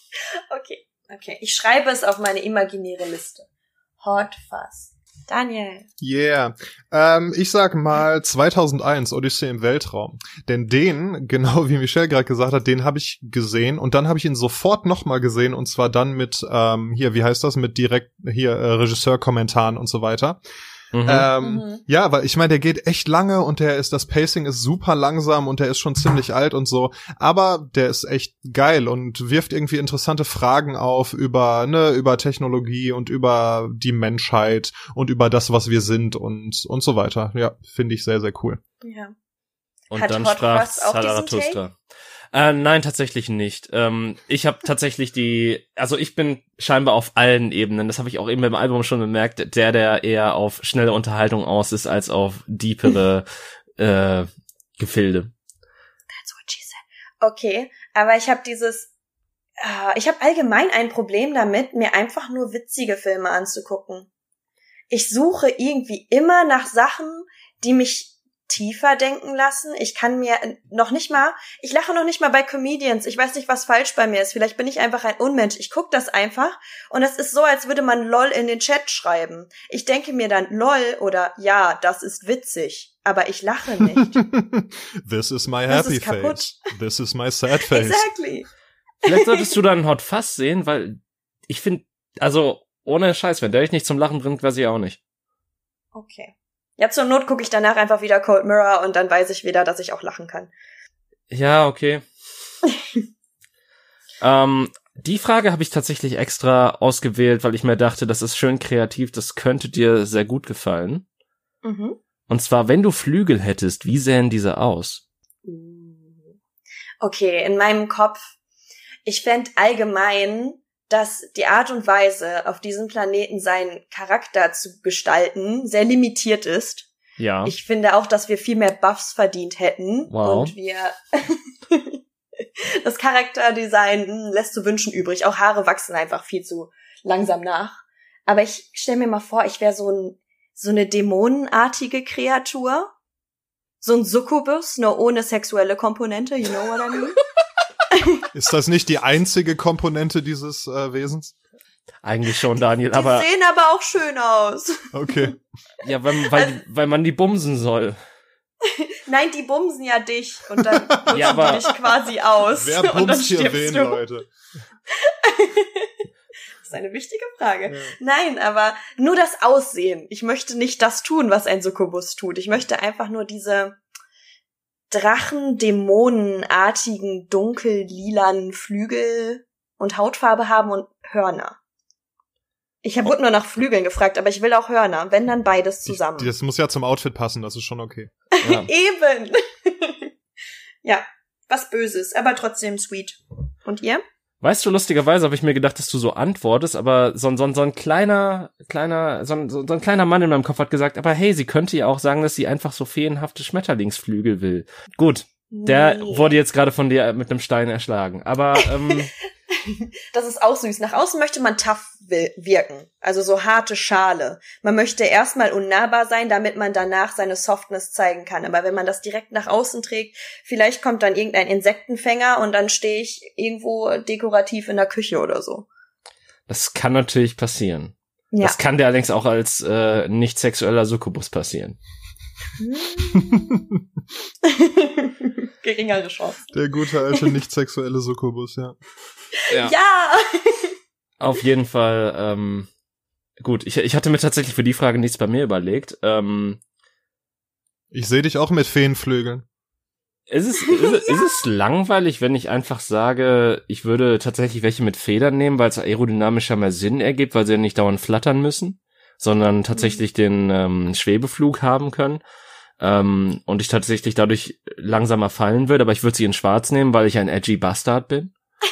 Okay, okay. Ich schreibe es auf meine imaginäre Liste. Hot Fuzz. Daniel. Yeah. Ähm, ich sag mal zweitausendeins, Odyssee im Weltraum. Denn den, genau wie Michelle gerade gesagt hat, den habe ich gesehen und dann habe ich ihn sofort nochmal gesehen und zwar dann mit, ähm, hier, wie heißt das, mit direkt hier äh, Regisseur-Kommentaren und so weiter. Mhm. Ähm, mhm. Ja, weil ich meine, der geht echt lange und der ist, das Pacing ist super langsam und der ist schon ziemlich alt und so, aber der ist echt geil und wirft irgendwie interessante Fragen auf über, ne, über Technologie und über die Menschheit und über das, was wir sind und, und so weiter. Ja, finde ich sehr, sehr cool. Ja. Und Hat dann Hot sprach Fuzz auch diesen Zarathustra. Äh, nein, tatsächlich nicht. Ähm, ich habe tatsächlich die, also ich bin scheinbar auf allen Ebenen, das habe ich auch eben beim Album schon bemerkt, der, der eher auf schnelle Unterhaltung aus ist, als auf deepere äh, Gefilde. That's what she said. Okay, aber ich habe dieses, äh, ich habe allgemein ein Problem damit, mir einfach nur witzige Filme anzugucken. Ich suche irgendwie immer nach Sachen, die mich tiefer denken lassen. Ich kann mir noch nicht mal, ich lache noch nicht mal bei Comedians. Ich weiß nicht, was falsch bei mir ist. Vielleicht bin ich einfach ein Unmensch. Ich gucke das einfach und es ist so, als würde man LOL in den Chat schreiben. Ich denke mir dann LOL oder ja, das ist witzig, aber ich lache nicht. This is my happy face. This is my sad face. Exactly. Vielleicht solltest du dann Hot Fuzz sehen, weil ich finde, also ohne Scheiß, wenn der dich nicht zum Lachen bringt, weiß ich auch nicht. Okay. Ja, zur Not gucke ich danach einfach wieder Cold Mirror und dann weiß ich wieder, dass ich auch lachen kann. Ja, okay. ähm, die Frage habe ich tatsächlich extra ausgewählt, weil ich mir dachte, das ist schön kreativ, das könnte dir sehr gut gefallen. Mhm. Und zwar, wenn du Flügel hättest, wie sähen diese aus? Okay, in meinem Kopf, ich fände allgemein, dass die Art und Weise, auf diesem Planeten seinen Charakter zu gestalten, sehr limitiert ist. Ja. Ich finde auch, dass wir viel mehr Buffs verdient hätten. Wow. Und wir das Charakterdesign lässt zu wünschen übrig. Auch Haare wachsen einfach viel zu langsam nach. Aber ich stelle mir mal vor, ich wäre so ein so eine dämonenartige Kreatur. So ein Succubus, nur ohne sexuelle Komponente, you know what I mean? Ist das nicht die einzige Komponente dieses äh, Wesens? Eigentlich schon, Daniel, Die aber... sehen aber auch schön aus. Okay. Ja, weil, weil, weil man die bumsen soll. Nein, die bumsen ja dich und dann nutzen Ja, aber- die dich quasi aus. Wer und dann bumst hier stirbst wen, du. Leute? Das ist eine wichtige Frage. Ja. Nein, aber nur das Aussehen. Ich möchte nicht das tun, was ein Succubus tut. Ich möchte einfach nur diese Drachen-Dämonenartigen, dunkel-lilanen Flügel und Hautfarbe haben und Hörner. Ich habe wurde nur nach Flügeln gefragt, aber ich will auch Hörner. Wenn, dann beides zusammen. Ich, das muss ja zum Outfit passen, das ist schon okay. Ja. Eben. Ja, was Böses, aber trotzdem sweet. Und ihr? Weißt du, lustigerweise habe ich mir gedacht, dass du so antwortest, aber so, so, so ein kleiner, kleiner, so ein, so ein kleiner Mann in meinem Kopf hat gesagt, aber hey, sie könnte ja auch sagen, dass sie einfach so feenhafte Schmetterlingsflügel will. Gut, der Nee. wurde jetzt gerade von dir mit einem Stein erschlagen, aber ähm, Das ist auch süß. Nach außen möchte man tough wi- wirken. Also so harte Schale. Man möchte erstmal unnahbar sein, damit man danach seine Softness zeigen kann. Aber wenn man das direkt nach außen trägt, vielleicht kommt dann irgendein Insektenfänger und dann stehe ich irgendwo dekorativ in der Küche oder so. das kann natürlich passieren. Ja. Das kann dir allerdings auch als äh, nicht sexueller Succubus passieren. Geringere Chance. Der gute alte nicht sexuelle Succubus, ja. Ja. Ja! Auf jeden Fall, ähm, gut, ich, ich hatte mir tatsächlich für die Frage nichts bei mir überlegt. Ähm, Ich sehe dich auch mit Feenflügeln. ist es, ist, es- ist es langweilig, wenn ich einfach sage, ich würde tatsächlich welche mit Federn nehmen, weil es aerodynamischer mehr Sinn ergibt, weil sie ja nicht dauernd flattern müssen, sondern tatsächlich den ähm, Schwebeflug haben können. Ähm, und ich tatsächlich dadurch langsamer fallen würde, aber ich würde sie in schwarz nehmen, weil ich ein edgy Bastard bin.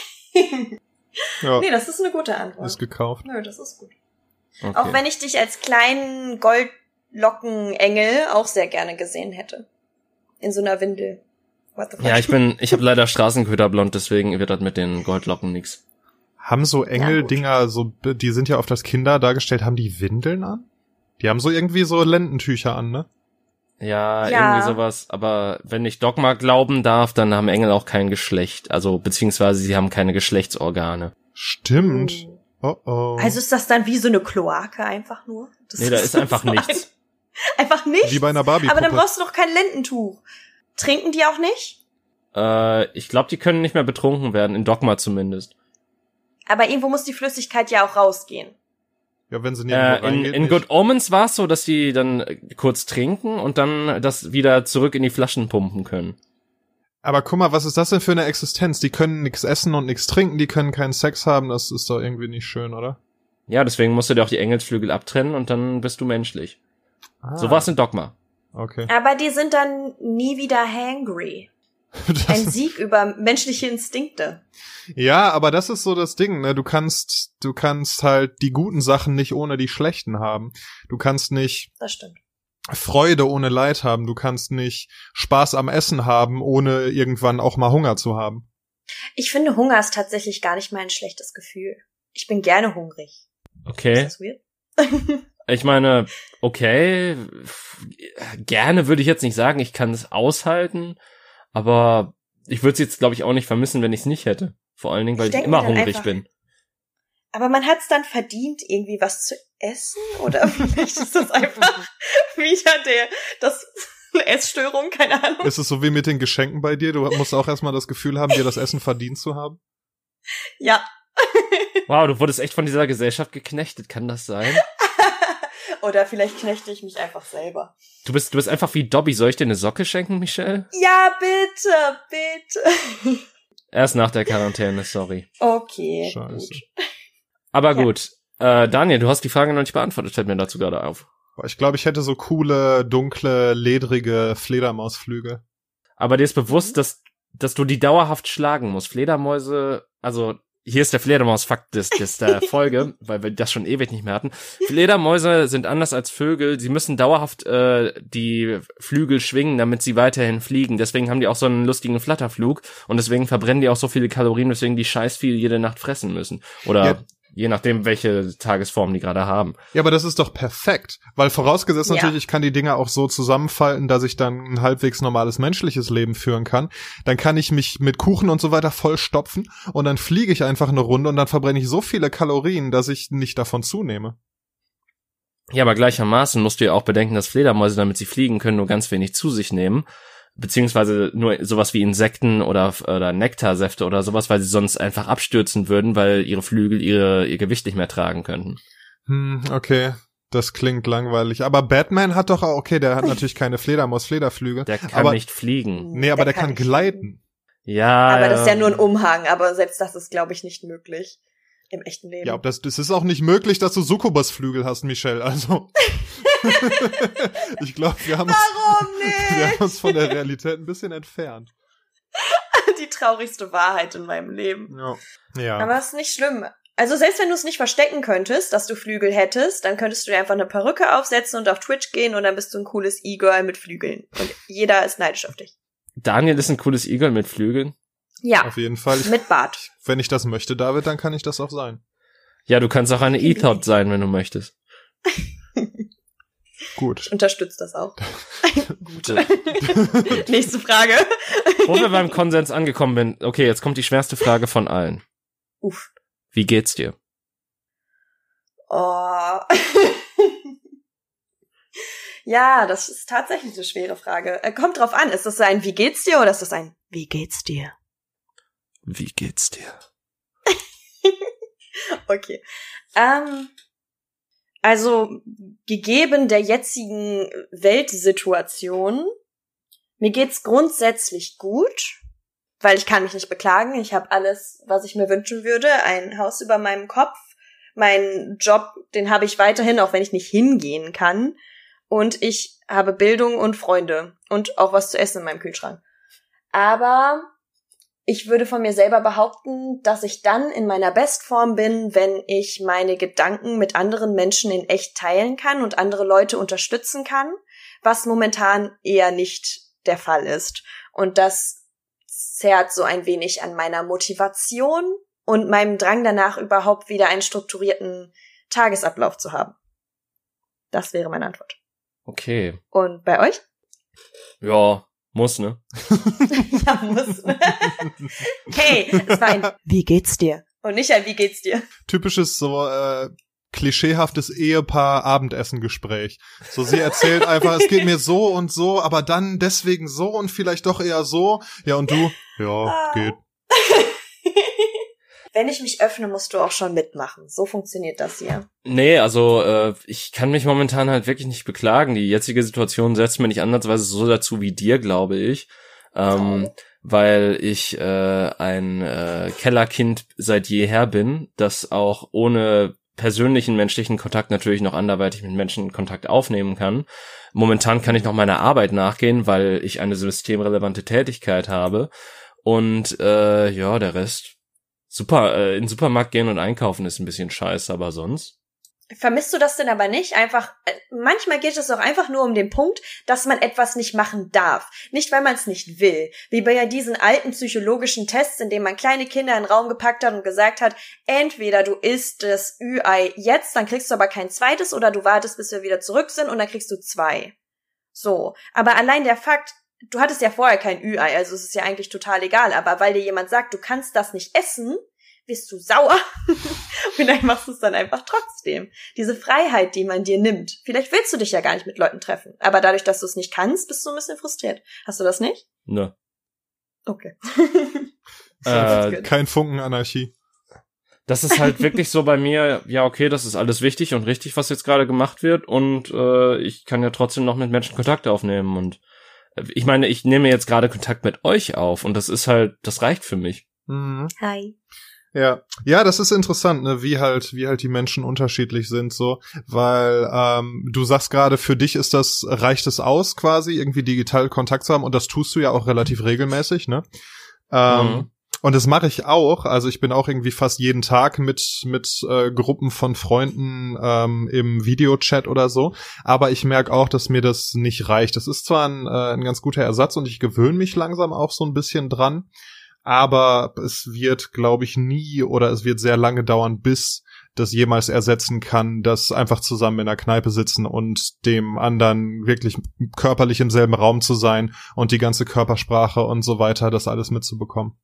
Ja, Nee, das ist eine gute Antwort. ist gekauft. Nö, das ist gut. Okay. Auch wenn ich dich als kleinen Goldlockenengel auch sehr gerne gesehen hätte. In so einer Windel. What the fuck? Ja, ich bin, ich habe leider Straßenköderblond, deswegen wird das mit den Goldlocken nix. Haben so Ja, Engeldinger, so, die sind ja auf das Kinder dargestellt, haben die Windeln an? Die haben so irgendwie so Lendentücher an, ne? Ja, Ja. irgendwie sowas. Aber wenn ich Dogma glauben darf, dann haben Engel auch kein Geschlecht. Also, beziehungsweise sie haben keine Geschlechtsorgane. Stimmt. Oh oh. Also ist das dann wie so eine Kloake einfach nur? Das Nee, da ist einfach so nichts. Ein, einfach nichts? Wie bei einer Barbie-Puppe. Aber dann brauchst du doch kein Lendentuch. Trinken die auch nicht? Äh, ich glaube, die können nicht mehr betrunken werden, in Dogma zumindest. Aber irgendwo muss die Flüssigkeit ja auch rausgehen. Ja, wenn sie nirgendwo Äh, in reingeht, in nicht. Good Omens war es so, dass die dann äh, kurz trinken und dann das wieder zurück in die Flaschen pumpen können. Aber guck mal, was ist das denn für eine Existenz? Die können nix essen und nix trinken, die können keinen Sex haben, das ist doch irgendwie nicht schön, oder? Ja, deswegen musst du dir auch die Engelsflügel abtrennen und dann bist du menschlich. Ah, So war es in Dogma. Okay. Aber die sind dann nie wieder hangry. Ein Sieg über menschliche Instinkte. Ja, aber das ist so das Ding, ne? Du kannst, du kannst halt die guten Sachen nicht ohne die schlechten haben. Du kannst nicht Das stimmt. Freude ohne Leid haben. Du kannst nicht Spaß am Essen haben, ohne irgendwann auch mal Hunger zu haben. Ich finde, Hunger ist tatsächlich gar nicht mal ein schlechtes Gefühl. Ich bin gerne hungrig. Okay. Ist das weird? Ich meine, okay, f- gerne würde ich jetzt nicht sagen, ich kann es aushalten, aber ich würde es jetzt, glaube ich, auch nicht vermissen, wenn ich es nicht hätte. Vor allen Dingen, weil Ich ich, denk immer mir dann hungrig einfach- bin. Aber man hat es dann verdient, irgendwie was zu essen? Oder vielleicht ist das einfach wieder der, das eine Essstörung, keine Ahnung. Ist es so wie mit den Geschenken bei dir? Du musst auch erstmal das Gefühl haben, dir das Essen verdient zu haben? Ja. Wow, du wurdest echt von dieser Gesellschaft geknechtet, kann das sein? Oder vielleicht knechte ich mich einfach selber. Du bist, du bist einfach wie Dobby. Soll ich dir eine Socke schenken, Michelle? Ja, bitte, bitte. Erst nach der Quarantäne, sorry. Okay. Scheiße. Gut. Aber Ja. gut. Äh, Daniel, du hast die Frage noch nicht beantwortet, fällt mir dazu gerade auf. Boah, ich glaube, ich hätte so coole, dunkle, ledrige Fledermausflügel. Aber dir ist bewusst, Mhm. dass, dass du die dauerhaft schlagen musst. Fledermäuse, also hier ist der Fledermaus-Fakt des, des der Folge, weil wir das schon ewig nicht mehr hatten. Fledermäuse sind anders als Vögel. Sie müssen dauerhaft äh, die Flügel schwingen, damit sie weiterhin fliegen. Deswegen haben die auch so einen lustigen Flatterflug und deswegen verbrennen die auch so viele Kalorien, weswegen die scheiß viel jede Nacht fressen müssen. Oder Ja, Je nachdem, welche Tagesform die gerade haben. Ja, aber das ist doch perfekt. Weil vorausgesetzt Ja. natürlich, ich kann die Dinger auch so zusammenfalten, dass ich dann ein halbwegs normales menschliches Leben führen kann. Dann kann ich mich mit Kuchen und so weiter vollstopfen und dann fliege ich einfach eine Runde und dann verbrenne ich so viele Kalorien, dass ich nicht davon zunehme. Ja, aber gleichermaßen musst du ja auch bedenken, dass Fledermäuse, damit sie fliegen können, nur ganz wenig zu sich nehmen. Beziehungsweise nur sowas wie Insekten oder, oder Nektarsäfte oder sowas, weil sie sonst einfach abstürzen würden, weil ihre Flügel ihre, ihr Gewicht nicht mehr tragen könnten. Hm, okay. Das klingt langweilig. Aber Batman hat doch auch, okay, der hat natürlich keine Fledermaus-Flederflügel. Der kann aber, nicht fliegen. Nee, aber der, der kann, nicht gleiten. fliegen. Ja. Aber das ist ja ähm, nur ein Umhang, aber selbst das ist, glaube ich, nicht möglich im echten Leben. Ja, das, das ist auch nicht möglich, dass du Succubus-Flügel hast, Michelle. Also, ich glaube, wir haben uns, Warum wir haben nicht? uns von der Realität ein bisschen entfernt. Die traurigste Wahrheit in meinem Leben. Ja. ja. Aber es ist nicht schlimm. Also selbst wenn du es nicht verstecken könntest, dass du Flügel hättest, dann könntest du dir einfach eine Perücke aufsetzen und auf Twitch gehen und dann bist du ein cooles E-Girl mit Flügeln. Und jeder ist neidisch auf dich. Daniel ist ein cooles Igel mit Flügeln. Ja, Auf jeden Fall. Ich, mit Bart. wenn ich das möchte, David, dann kann ich das auch sein. Ja, du kannst auch eine E-Thought sein, wenn du möchtest. Gut. Ich unterstütze das auch. Gut. Nächste Frage. Wo wir beim Konsens angekommen sind, okay, jetzt kommt die schwerste Frage von allen. Uff. Wie geht's dir? Oh. Ja, das ist tatsächlich eine schwere Frage. Äh, Kommt drauf an, ist das ein Wie geht's dir oder ist das ein Wie geht's dir? Wie geht's dir? Okay. Ähm, also, gegeben der jetzigen Weltsituation, mir geht's grundsätzlich gut, weil ich kann mich nicht beklagen. Ich habe alles, was ich mir wünschen würde. Ein Haus über meinem Kopf. Mein Job, den habe ich weiterhin, auch wenn ich nicht hingehen kann. Und ich habe Bildung und Freunde und auch was zu essen in meinem Kühlschrank. Aber ich würde von mir selber behaupten, dass ich dann in meiner Bestform bin, wenn ich meine Gedanken mit anderen Menschen in echt teilen kann und andere Leute unterstützen kann, was momentan eher nicht der Fall ist. Und das zerrt so ein wenig an meiner Motivation und meinem Drang danach, überhaupt wieder einen strukturierten Tagesablauf zu haben. Das wäre meine Antwort. Okay. Und bei euch? Ja, muss, ne? Ja, muss. Hey, es war ein Wie geht's dir? Und nicht ein Wie geht's dir? Typisches so äh, klischeehaftes Ehepaar-Abendessengespräch. So, sie erzählt einfach, es geht mir so und so, aber dann deswegen so und vielleicht doch eher so. Ja, und du? Ja, geht. Wenn ich mich öffne, musst du auch schon mitmachen. So funktioniert das hier. Nee, also äh, ich kann mich momentan halt wirklich nicht beklagen. Die jetzige Situation setzt mir nicht ansatzweise so dazu wie dir, glaube ich. Ähm, Oh. Weil ich äh, ein äh, Kellerkind seit jeher bin, das auch ohne persönlichen menschlichen Kontakt natürlich noch anderweitig mit Menschen Kontakt aufnehmen kann. Momentan kann ich noch meiner Arbeit nachgehen, weil ich eine systemrelevante Tätigkeit habe. Und äh, ja, der Rest... Super, äh, in den Supermarkt gehen und einkaufen ist ein bisschen scheiße, aber sonst? Vermisst du das denn aber nicht? Einfach, äh, manchmal geht es doch einfach nur um den Punkt, dass man etwas nicht machen darf. Nicht, weil man es nicht will. Wie bei ja diesen alten psychologischen Tests, in denen man kleine Kinder in den Raum gepackt hat und gesagt hat, entweder du isst das Ü-Ei jetzt, dann kriegst du aber kein zweites, oder du wartest, bis wir wieder zurück sind und dann kriegst du zwei. So. Aber allein der Fakt, du hattest ja vorher kein Ü-Ei, also es ist ja eigentlich total egal, aber weil dir jemand sagt, du kannst das nicht essen, wirst du sauer und dann machst du es dann einfach trotzdem. Diese Freiheit, die man dir nimmt. Vielleicht willst du dich ja gar nicht mit Leuten treffen, aber dadurch, dass du es nicht kannst, bist du ein bisschen frustriert. Hast du das nicht? Ne. Okay. Äh, Kein Funken Anarchie. Das ist halt wirklich so bei mir, ja okay, das ist alles wichtig und richtig, was jetzt gerade gemacht wird und äh, ich kann ja trotzdem noch mit Menschen Kontakt aufnehmen und ich meine, ich nehme jetzt gerade Kontakt mit euch auf und das ist halt, das reicht für mich. Mhm. Hi. Ja, ja, das ist interessant, ne, wie halt, wie halt die Menschen unterschiedlich sind, so, weil ähm, du sagst gerade, für dich ist das, reicht es aus, quasi irgendwie digital Kontakt zu haben und das tust du ja auch relativ regelmäßig, ne? Ähm, Mhm. Und das mache ich auch, also ich bin auch irgendwie fast jeden Tag mit mit äh, Gruppen von Freunden ähm, im Videochat oder so, aber ich merke auch, dass mir das nicht reicht. Das ist zwar ein, äh, ein ganz guter Ersatz und ich gewöhne mich langsam auch so ein bisschen dran, aber es wird, glaube ich, nie oder es wird sehr lange dauern, bis das jemals ersetzen kann, das einfach zusammen in der Kneipe sitzen und dem anderen wirklich körperlich im selben Raum zu sein und die ganze Körpersprache und so weiter, das alles mitzubekommen.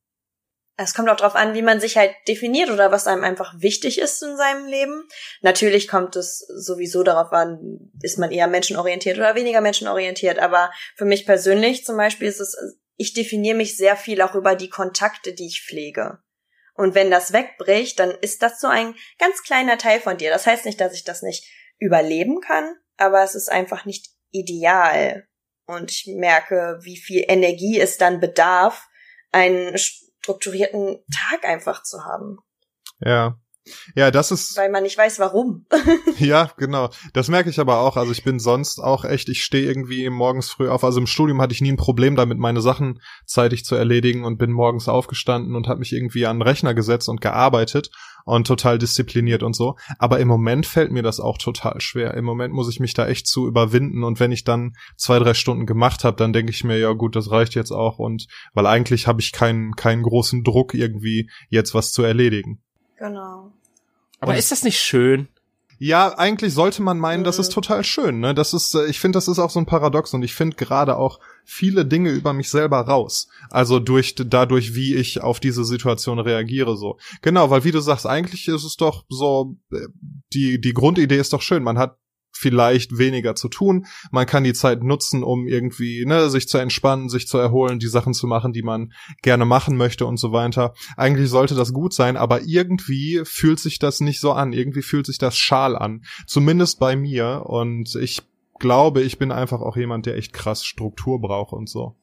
Es kommt auch drauf an, wie man sich halt definiert oder was einem einfach wichtig ist in seinem Leben. Natürlich kommt es sowieso darauf an, ist man eher menschenorientiert oder weniger menschenorientiert. Aber für mich persönlich zum Beispiel ist es, ich definiere mich sehr viel auch über die Kontakte, die ich pflege. Und wenn das wegbricht, dann ist das so ein ganz kleiner Teil von dir. Das heißt nicht, dass ich das nicht überleben kann, aber es ist einfach nicht ideal. Und ich merke, wie viel Energie es dann bedarf, einen strukturierten Tag einfach zu haben. Ja. Ja, das ist... Weil man nicht weiß, warum. Ja, genau. Das merke ich aber auch. Also ich bin sonst auch echt, ich stehe irgendwie morgens früh auf. Also im Studium hatte ich nie ein Problem damit, meine Sachen zeitig zu erledigen und bin morgens aufgestanden und habe mich irgendwie an den Rechner gesetzt und gearbeitet und total diszipliniert und so. Aber im Moment fällt mir das auch total schwer. Im Moment muss ich mich da echt zu überwinden und wenn ich dann zwei, drei Stunden gemacht habe, dann denke ich mir, ja gut, das reicht jetzt auch und weil eigentlich habe ich keinen keinen großen Druck irgendwie jetzt was zu erledigen. Genau. Aber ist das nicht schön? Ja, eigentlich sollte man meinen, das ist total schön, ne? Das ist, ich finde, das ist auch so ein Paradox und ich finde gerade auch viele Dinge über mich selber raus. Also durch, dadurch, wie ich auf diese Situation reagiere, so. Genau, weil wie du sagst, eigentlich ist es doch so, die, die Grundidee ist doch schön. Man hat vielleicht weniger zu tun. Man kann die Zeit nutzen, um irgendwie, ne, sich zu entspannen, sich zu erholen, die Sachen zu machen, die man gerne machen möchte und so weiter. Eigentlich sollte das gut sein, aber irgendwie fühlt sich das nicht so an. Irgendwie fühlt sich das schal an. Zumindest bei mir. Und ich glaube, ich bin einfach auch jemand, der echt krass Struktur braucht und so.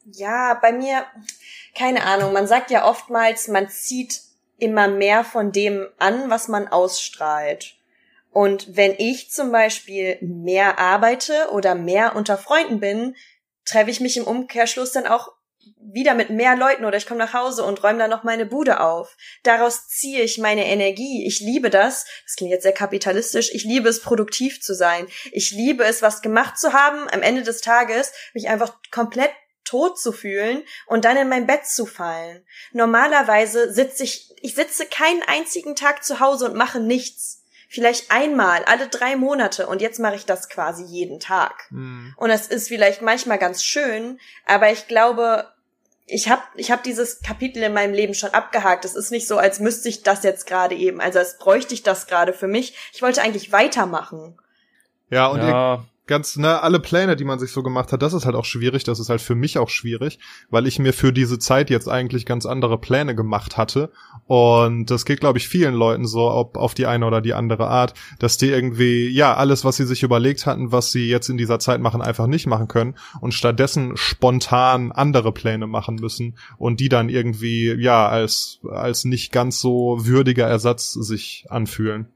Ja, bei mir, keine Ahnung. Man sagt ja oftmals, man zieht immer mehr von dem an, was man ausstrahlt. Und wenn ich zum Beispiel mehr arbeite oder mehr unter Freunden bin, treffe ich mich im Umkehrschluss dann auch wieder mit mehr Leuten oder ich komme nach Hause und räume dann noch meine Bude auf. Daraus ziehe ich meine Energie. Ich liebe das. Das klingt jetzt sehr kapitalistisch. Ich liebe es, produktiv zu sein. Ich liebe es, was gemacht zu haben, am Ende des Tages mich einfach komplett tot zu fühlen und dann in mein Bett zu fallen. Normalerweise sitze ich, ich sitze keinen einzigen Tag zu Hause und mache nichts. Vielleicht einmal, alle drei Monate und jetzt mache ich das quasi jeden Tag. Mhm. Und das ist vielleicht manchmal ganz schön, aber ich glaube, ich habe ich hab dieses Kapitel in meinem Leben schon abgehakt. Es ist nicht so, als müsste ich das jetzt gerade eben, also als bräuchte ich das gerade für mich. Ich wollte eigentlich weitermachen. Ja, und ja. Ihr, ganz, ne, alle Pläne, die man sich so gemacht hat, das ist halt auch schwierig, das ist halt für mich auch schwierig, weil ich mir für diese Zeit jetzt eigentlich ganz andere Pläne gemacht hatte und das geht, glaube ich, vielen Leuten so, ob auf die eine oder die andere Art, dass die irgendwie, ja, alles, was sie sich überlegt hatten, was sie jetzt in dieser Zeit machen, einfach nicht machen können und stattdessen spontan andere Pläne machen müssen und die dann irgendwie, ja, als, als nicht ganz so würdiger Ersatz sich anfühlen.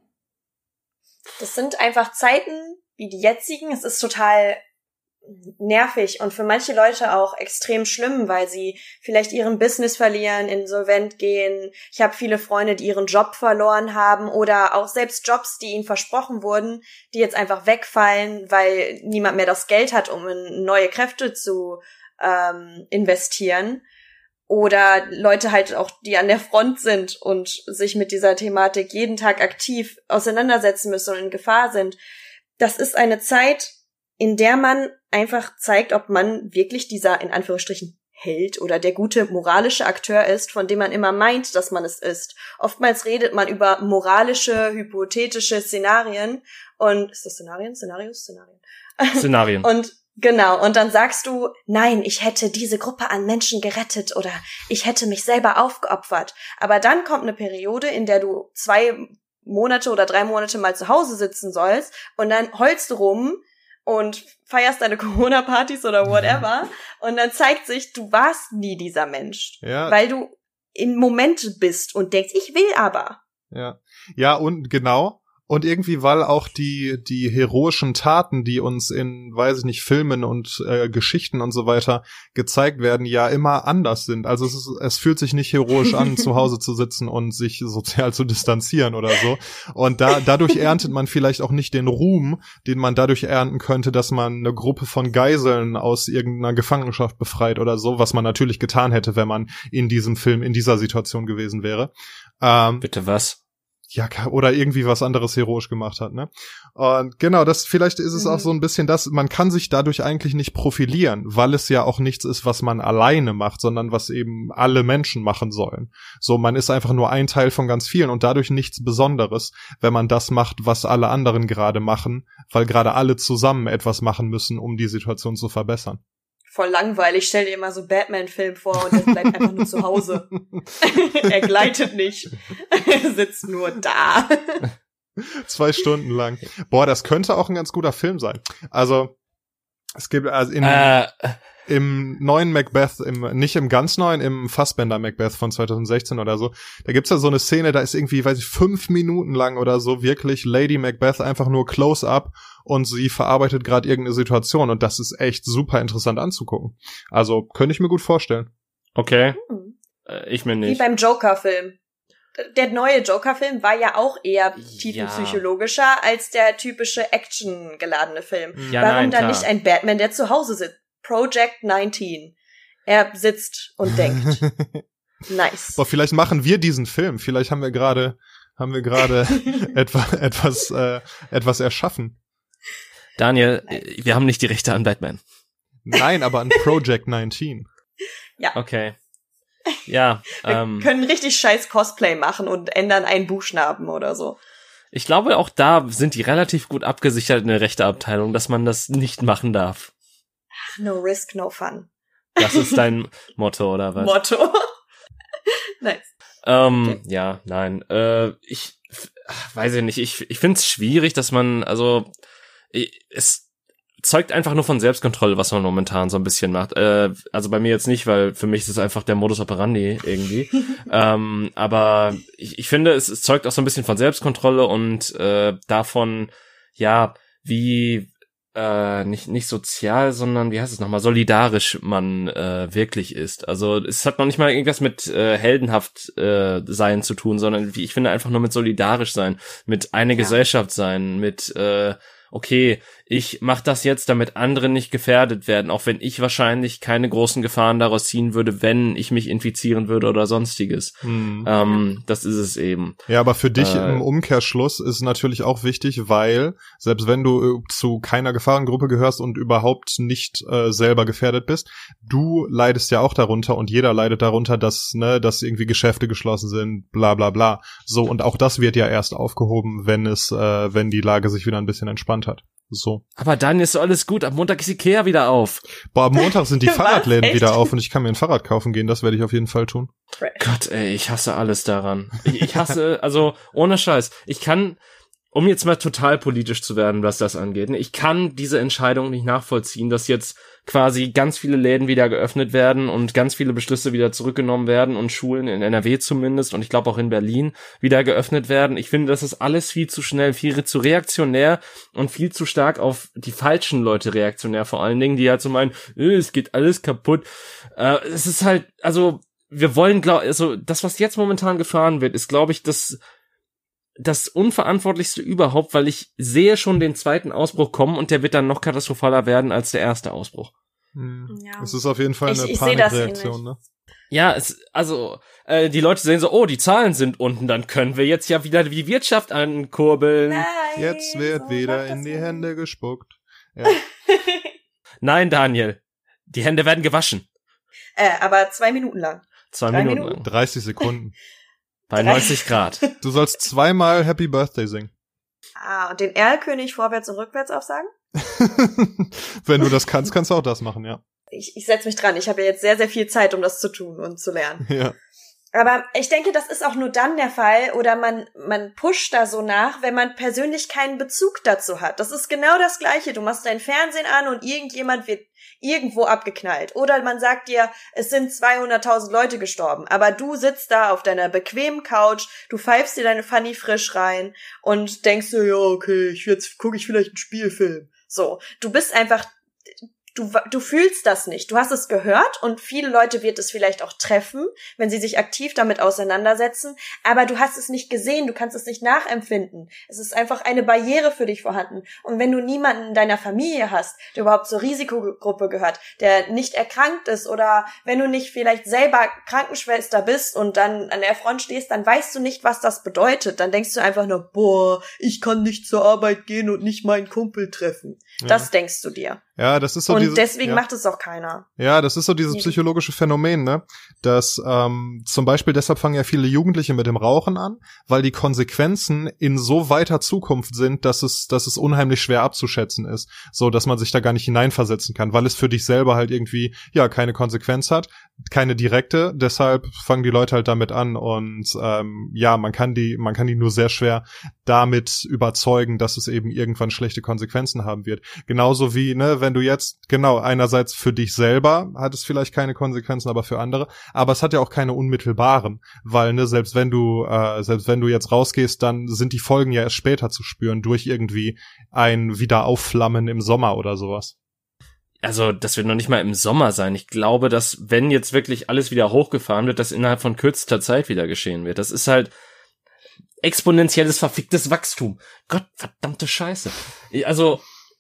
Das sind einfach Zeiten wie die jetzigen. Es ist total nervig und für manche Leute auch extrem schlimm, weil sie vielleicht ihren Business verlieren, insolvent gehen. Ich habe viele Freunde, die ihren Job verloren haben oder auch selbst Jobs, die ihnen versprochen wurden, die jetzt einfach wegfallen, weil niemand mehr das Geld hat, um in neue Kräfte zu ähm, investieren. Oder Leute halt auch, die an der Front sind und sich mit dieser Thematik jeden Tag aktiv auseinandersetzen müssen und in Gefahr sind. Das ist eine Zeit, in der man einfach zeigt, ob man wirklich dieser, in Anführungsstrichen, Held oder der gute moralische Akteur ist, von dem man immer meint, dass man es ist. Oftmals redet man über moralische, hypothetische Szenarien und, ist das Szenarien? Szenarios? Szenarien. Szenarien. Und genau, und dann sagst du, nein, ich hätte diese Gruppe an Menschen gerettet oder ich hätte mich selber aufgeopfert. Aber dann kommt eine Periode, in der du zwei Monate oder drei Monate mal zu Hause sitzen sollst und dann heulst du rum und feierst deine Corona-Partys oder whatever und dann zeigt sich, du warst nie dieser Mensch, ja. Weil du im Moment bist und denkst, ich will aber. Ja, ja und genau. Und irgendwie, weil auch die die heroischen Taten, die uns in, weiß ich nicht, Filmen und äh, Geschichten und so weiter gezeigt werden, ja immer anders sind. Also es ist, es fühlt sich nicht heroisch an, zu Hause zu sitzen und sich sozial zu distanzieren oder so. Und da dadurch erntet man vielleicht auch nicht den Ruhm, den man dadurch ernten könnte, dass man eine Gruppe von Geiseln aus irgendeiner Gefangenschaft befreit oder so, was man natürlich getan hätte, wenn man in diesem Film, in dieser Situation gewesen wäre. Ähm, Bitte was? ja, oder irgendwie was anderes heroisch gemacht hat, ne? Und genau, das, vielleicht ist es mhm. auch so ein bisschen das, man kann sich dadurch eigentlich nicht profilieren, weil es ja auch nichts ist, was man alleine macht, sondern was eben alle Menschen machen sollen. So, man ist einfach nur ein Teil von ganz vielen und dadurch nichts Besonderes, wenn man das macht, was alle anderen gerade machen, weil gerade alle zusammen etwas machen müssen, um die Situation zu verbessern. Voll langweilig. Stell dir immer so Batman-Film vor und er bleibt einfach nur zu Hause. Er gleitet nicht. Er sitzt nur da. Zwei Stunden lang. Boah, das könnte auch ein ganz guter Film sein. Also, es gibt also in, äh. im neuen Macbeth, im nicht im ganz neuen, im Fassbender Macbeth von zwanzig sechzehn oder so, da gibt's ja so eine Szene, da ist irgendwie, weiß ich, fünf Minuten lang oder so wirklich Lady Macbeth einfach nur Close-up und sie verarbeitet gerade irgendeine Situation und das ist echt super interessant anzugucken. Also, könnte ich mir gut vorstellen. Okay. Hm. Äh, ich mir nicht. Wie beim Joker-Film. Der neue Joker-Film war ja auch eher tiefenpsychologischer ja. als der typische actiongeladene Film. Ja, Warum nein, dann klar. nicht ein Batman, der zu Hause sitzt? Project neunzehn. Er sitzt und denkt. Nice. Boah, vielleicht machen wir diesen Film. Vielleicht haben wir gerade haben wir gerade etwa, etwas äh, etwas erschaffen. Daniel, wir haben nicht die Rechte an Batman. Nein, aber an Project neunzehn. Ja. Okay. Ja. Wir ähm, können richtig scheiß Cosplay machen und ändern einen Buchstaben oder so. Ich glaube, auch da sind die relativ gut abgesichert in der Rechteabteilung, dass man das nicht machen darf. Ach, no risk, no fun. Das ist dein Motto, oder was? Motto. Nice. Ähm, okay. Ja, nein. Äh, ich ach, weiß ich nicht. Ich, ich finde es schwierig, dass man, also ich, es zeugt einfach nur von Selbstkontrolle, was man momentan so ein bisschen macht. Äh, also bei mir jetzt nicht, weil für mich ist es einfach der Modus operandi irgendwie. ähm, aber ich, ich finde, es, es zeugt auch so ein bisschen von Selbstkontrolle und äh, davon, ja, wie äh, nicht nicht sozial, sondern wie heißt es nochmal, solidarisch man äh, wirklich ist. Also es hat noch nicht mal irgendwas mit äh, heldenhaft äh, sein zu tun, sondern wie ich finde einfach nur mit solidarisch sein, mit eine ja. Gesellschaft sein, mit äh, okay, ich mache das jetzt, damit andere nicht gefährdet werden, auch wenn ich wahrscheinlich keine großen Gefahren daraus ziehen würde, wenn ich mich infizieren würde oder sonstiges. Hm. Ähm, das ist es eben. Ja, aber für dich äh, im Umkehrschluss ist natürlich auch wichtig, weil selbst wenn du zu keiner Gefahrengruppe gehörst und überhaupt nicht äh, selber gefährdet bist, du leidest ja auch darunter und jeder leidet darunter, dass ne, dass irgendwie Geschäfte geschlossen sind, bla bla bla. So, und auch das wird ja erst aufgehoben, wenn es, äh, wenn die Lage sich wieder ein bisschen entspannt hat. So. Aber dann ist so alles gut. Am Montag ist Ikea wieder auf. Boah, am Montag sind die Fahrradläden wieder auf und ich kann mir ein Fahrrad kaufen gehen. Das werde ich auf jeden Fall tun. Gott, ey, ich hasse alles daran. Ich, ich hasse, also ohne Scheiß. Ich kann, um jetzt mal total politisch zu werden, was das angeht, ne, ich kann diese Entscheidung nicht nachvollziehen, dass jetzt quasi ganz viele Läden wieder geöffnet werden und ganz viele Beschlüsse wieder zurückgenommen werden und Schulen in N R W zumindest und ich glaube auch in Berlin wieder geöffnet werden. Ich finde, das ist alles viel zu schnell, viel zu reaktionär und viel zu stark auf die falschen Leute reaktionär vor allen Dingen, die halt so meinen, äh, es geht alles kaputt. Äh, es ist halt, also wir wollen, glaube also das, was jetzt momentan gefahren wird, ist, glaube ich, das das Unverantwortlichste überhaupt, weil ich sehe schon den zweiten Ausbruch kommen und der wird dann noch katastrophaler werden als der erste Ausbruch. Hm. Ja. Es ist auf jeden Fall eine ich, ich Panikreaktion, ne? Ja, es, also äh, die Leute sehen so, oh, die Zahlen sind unten, dann können wir jetzt ja wieder die Wirtschaft ankurbeln. Nein, jetzt wird so wieder in die Hände gespuckt. Ja. Nein, Daniel, die Hände werden gewaschen. Äh, aber zwei Minuten lang. Zwei Minuten, Minuten lang. dreißig Sekunden. Bei neunzig Grad. Du sollst zweimal Happy Birthday singen. Ah, und den Erlkönig vorwärts und rückwärts aufsagen? Wenn du das kannst, kannst du auch das machen, ja. Ich, ich setze mich dran. Ich habe ja jetzt sehr, sehr viel Zeit, um das zu tun und zu lernen. Ja. Aber ich denke, das ist auch nur dann der Fall, oder man man pusht da so nach, wenn man persönlich keinen Bezug dazu hat. Das ist genau das Gleiche. Du machst dein Fernsehen an und irgendjemand wird irgendwo abgeknallt. Oder man sagt dir, es sind zweihunderttausend Leute gestorben, aber du sitzt da auf deiner bequemen Couch, du pfeifst dir deine Fanny frisch rein und denkst dir, ja, okay, ich, jetzt gucke ich vielleicht einen Spielfilm. So, du bist einfach, Du, du fühlst das nicht. Du hast es gehört und viele Leute wird es vielleicht auch treffen, wenn sie sich aktiv damit auseinandersetzen, aber du hast es nicht gesehen, du kannst es nicht nachempfinden. Es ist einfach eine Barriere für dich vorhanden. Und wenn du niemanden in deiner Familie hast, der überhaupt zur Risikogruppe gehört, der nicht erkrankt ist oder wenn du nicht vielleicht selber Krankenschwester bist und dann an der Front stehst, dann weißt du nicht, was das bedeutet. Dann denkst du einfach nur, boah, ich kann nicht zur Arbeit gehen und nicht meinen Kumpel treffen. Ja. Das denkst du dir. Ja, das ist so. Und dieses, deswegen ja. macht es auch keiner. Ja, das ist so dieses psychologische Phänomen, ne? Dass ähm, zum Beispiel deshalb fangen ja viele Jugendliche mit dem Rauchen an, weil die Konsequenzen in so weiter Zukunft sind, dass es, dass es unheimlich schwer abzuschätzen ist, so dass man sich da gar nicht hineinversetzen kann, weil es für dich selber halt irgendwie ja keine Konsequenz hat, keine direkte. Deshalb fangen die Leute halt damit an und ähm, ja, man kann die, man kann die nur sehr schwer damit überzeugen, dass es eben irgendwann schlechte Konsequenzen haben wird. Genauso wie, ne, wenn du jetzt, genau, einerseits für dich selber hat es vielleicht keine Konsequenzen, aber für andere, aber es hat ja auch keine unmittelbaren, weil, ne, selbst wenn du, äh, selbst wenn du jetzt rausgehst, dann sind die Folgen ja erst später zu spüren, durch irgendwie ein Wiederaufflammen im Sommer oder sowas. Also, das wird noch nicht mal im Sommer sein. Ich glaube, dass, wenn jetzt wirklich alles wieder hochgefahren wird, das innerhalb von kürzester Zeit wieder geschehen wird. Das ist halt exponentielles, verficktes Wachstum. Gott, verdammte Scheiße. Also,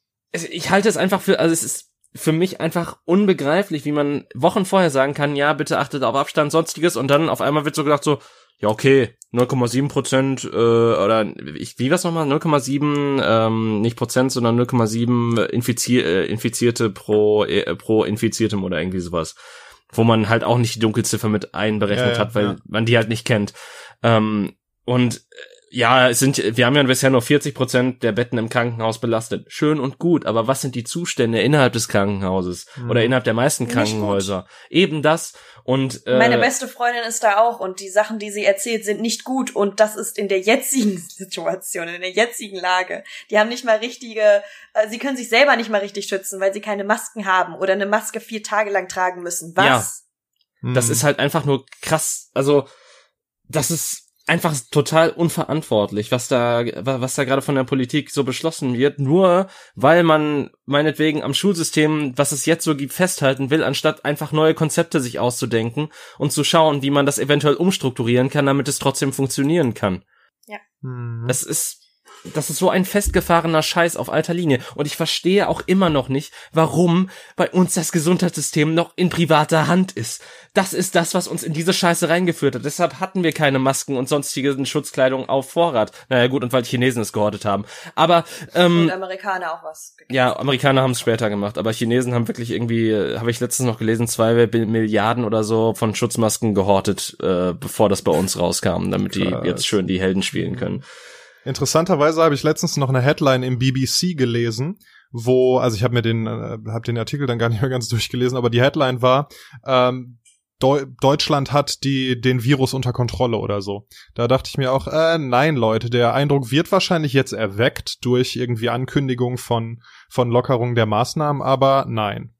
ich halte es einfach für, also es ist für mich einfach unbegreiflich, wie man Wochen vorher sagen kann, ja, bitte achtet auf Abstand, sonstiges, und dann auf einmal wird so gedacht so, ja, okay, null Komma sieben Prozent, äh, oder, ich, wie war's nochmal? null Komma sieben, ähm, nicht Prozent, sondern null Komma sieben Infizier, äh, Infizierte pro, äh, pro Infiziertem oder irgendwie sowas. Wo man halt auch nicht die Dunkelziffer mit einberechnet ja, ja, hat, weil ja. man die halt nicht kennt. Ähm, und, ja, es sind, wir haben ja bisher nur vierzig Prozent der Betten im Krankenhaus belastet. Schön und gut, aber was sind die Zustände innerhalb des Krankenhauses mhm. oder innerhalb der meisten Krankenhäuser? Eben das. Und äh, meine beste Freundin ist da auch und die Sachen, die sie erzählt, sind nicht gut und das ist in der jetzigen Situation, in der jetzigen Lage. Die haben nicht mal richtige, äh, sie können sich selber nicht mal richtig schützen, weil sie keine Masken haben oder eine Maske vier Tage lang tragen müssen. Was? Ja, mhm. Das ist halt einfach nur krass. Also, das ist einfach total unverantwortlich, was da, was da gerade von der Politik so beschlossen wird, nur weil man meinetwegen am Schulsystem, was es jetzt so gibt, festhalten will, anstatt einfach neue Konzepte sich auszudenken und zu schauen, wie man das eventuell umstrukturieren kann, damit es trotzdem funktionieren kann. Ja. Mhm. Das ist, das ist so ein festgefahrener Scheiß auf alter Linie. Und ich verstehe auch immer noch nicht, warum bei uns das Gesundheitssystem noch in privater Hand ist. Das ist das, was uns in diese Scheiße reingeführt hat. Deshalb hatten wir keine Masken und sonstige Schutzkleidung auf Vorrat. Naja gut, und weil die Chinesen es gehortet haben. Aber ähm, und Amerikaner auch was. Gekriegt. Ja, Amerikaner haben es später gemacht. Aber Chinesen haben wirklich irgendwie, habe ich letztens noch gelesen, zwei Milliarden oder so von Schutzmasken gehortet, äh, bevor das bei uns rauskam, damit die Krass. Jetzt schön die Helden spielen können. Interessanterweise habe ich letztens noch eine Headline im B B C gelesen, wo, also ich habe mir den, äh, habe den Artikel dann gar nicht mehr ganz durchgelesen, aber die Headline war, ähm, Deu- Deutschland hat die den Virus unter Kontrolle oder so. Da dachte ich mir auch, äh, nein, Leute, der Eindruck wird wahrscheinlich jetzt erweckt durch irgendwie Ankündigung von von Lockerung der Maßnahmen, aber nein.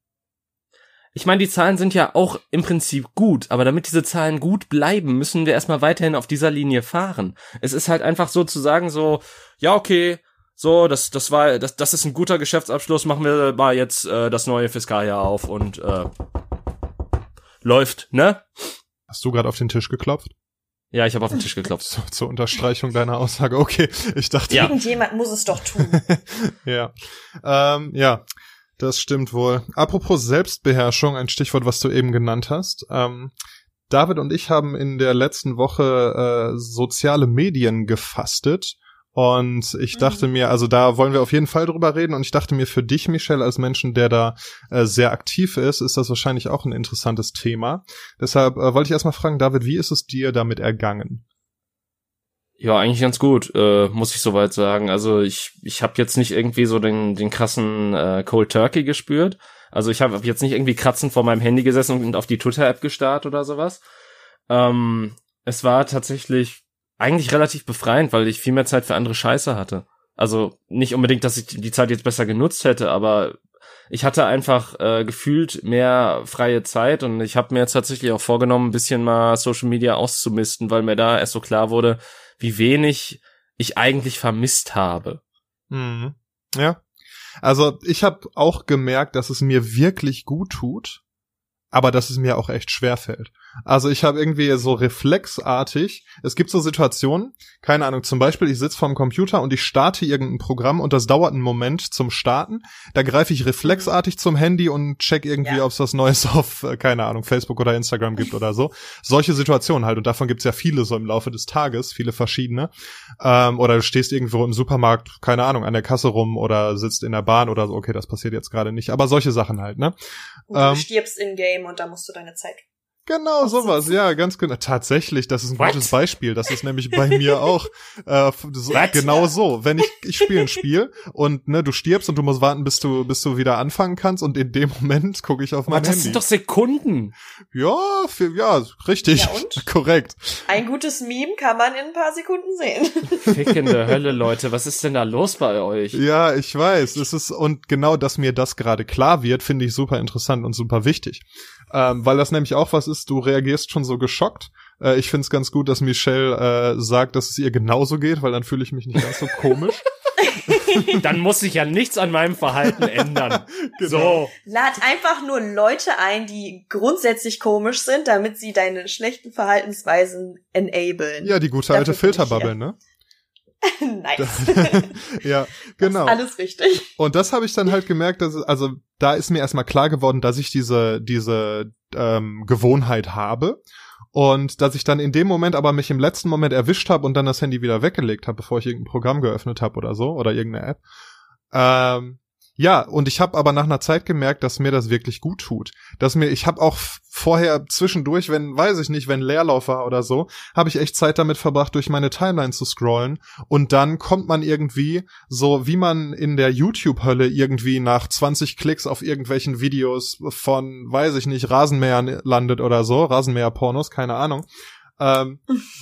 Ich meine, die Zahlen sind ja auch im Prinzip gut, aber damit diese Zahlen gut bleiben, müssen wir erstmal weiterhin auf dieser Linie fahren. Es ist halt einfach so zu sagen, so, ja, okay, so, das das war, das das ist ein guter Geschäftsabschluss, machen wir mal jetzt äh, das neue Fiskaljahr auf und äh, läuft, ne? Hast du gerade auf den Tisch geklopft? Ja, ich habe auf den Tisch geklopft. Zur, zur Unterstreichung deiner Aussage, okay, ich dachte... Ja. Irgendjemand muss es doch tun. ja, ähm, ja. Das stimmt wohl. Apropos Selbstbeherrschung, ein Stichwort, was du eben genannt hast. Ähm, David und ich haben in der letzten Woche äh, soziale Medien gefastet und ich dachte mhm. mir, also da wollen wir auf jeden Fall drüber reden und ich dachte mir, für dich, Michelle, als Menschen, der da äh, sehr aktiv ist, ist das wahrscheinlich auch ein interessantes Thema. Deshalb äh, wollte ich erstmal fragen, David, wie ist es dir damit ergangen? Ja, eigentlich ganz gut, äh, muss ich soweit sagen. Also ich ich habe jetzt nicht irgendwie so den den krassen äh, Cold Turkey gespürt. Also ich habe jetzt nicht irgendwie kratzend vor meinem Handy gesessen und auf die Twitter-App gestarrt oder sowas. Ähm, es war tatsächlich eigentlich relativ befreiend, weil ich viel mehr Zeit für andere Scheiße hatte. Also nicht unbedingt, dass ich die Zeit jetzt besser genutzt hätte, aber ich hatte einfach äh, gefühlt mehr freie Zeit und ich habe mir jetzt tatsächlich auch vorgenommen, ein bisschen mal Social Media auszumisten, weil mir da erst so klar wurde, wie wenig ich eigentlich vermisst habe. Mhm. Ja. Also ich habe auch gemerkt, dass es mir wirklich gut tut, aber dass es mir auch echt schwer fällt. Also ich habe irgendwie so reflexartig, es gibt so Situationen, keine Ahnung, zum Beispiel ich sitze vorm Computer und ich starte irgendein Programm und das dauert einen Moment zum Starten, da greife ich reflexartig zum Handy und check irgendwie, Ja. ob es was Neues auf, äh, keine Ahnung, Facebook oder Instagram gibt oder so. Solche Situationen halt, und davon gibt's ja viele so im Laufe des Tages, viele verschiedene. Ähm, oder du stehst irgendwo im Supermarkt, keine Ahnung, an der Kasse rum oder sitzt in der Bahn oder so, okay, das passiert jetzt gerade nicht, aber solche Sachen halt, ne? Und Ähm, du stirbst in-game und da musst du deine Zeit. Genau, sowas, ja, ganz genau. Tatsächlich, das ist ein What? gutes Beispiel. Das ist nämlich bei mir auch äh, so, genau so. Wenn ich ich spiele ein Spiel und ne, du stirbst und du musst warten, bis du bis du wieder anfangen kannst, und in dem Moment gucke ich auf mein Aber das Handy. sind doch Sekunden. Ja, für, ja, richtig, Ja, und? korrekt. Ein gutes Meme kann man in ein paar Sekunden sehen. Fickende Hölle, Leute. Was ist denn da los bei euch? Ja, ich weiß. Es ist, und genau, dass mir das gerade klar wird, finde ich super interessant und super wichtig. Ähm, weil das nämlich auch was ist, du reagierst schon so geschockt. Äh, ich finde es ganz gut, dass Michelle äh, sagt, dass es ihr genauso geht, weil dann fühle ich mich nicht ganz so komisch. Dann muss sich ja nichts an meinem Verhalten ändern. Genau. So. Lad einfach nur Leute ein, die grundsätzlich komisch sind, damit sie deine schlechten Verhaltensweisen enablen. Ja, die gute alte Dafür bin ich Filterbubble, ne? Nice. Ja, genau. Das ist alles richtig. Und das habe ich dann halt gemerkt, dass es, also da ist mir erstmal klar geworden, dass ich diese diese ähm, Gewohnheit habe und dass ich dann in dem Moment aber mich im letzten Moment erwischt habe und dann das Handy wieder weggelegt habe, bevor ich irgendein Programm geöffnet habe oder so oder irgendeine App. Ähm, ja, und ich habe aber nach einer Zeit gemerkt, dass mir das wirklich gut tut. Dass mir, ich habe auch vorher zwischendurch, wenn, weiß ich nicht, wenn Leerlauf war oder so, habe ich echt Zeit damit verbracht, durch meine Timeline zu scrollen, und dann kommt man irgendwie, so wie man in der YouTube-Hölle irgendwie nach zwanzig Klicks auf irgendwelchen Videos von, weiß ich nicht, Rasenmähern landet oder so, Rasenmäher-Pornos, keine Ahnung, ähm,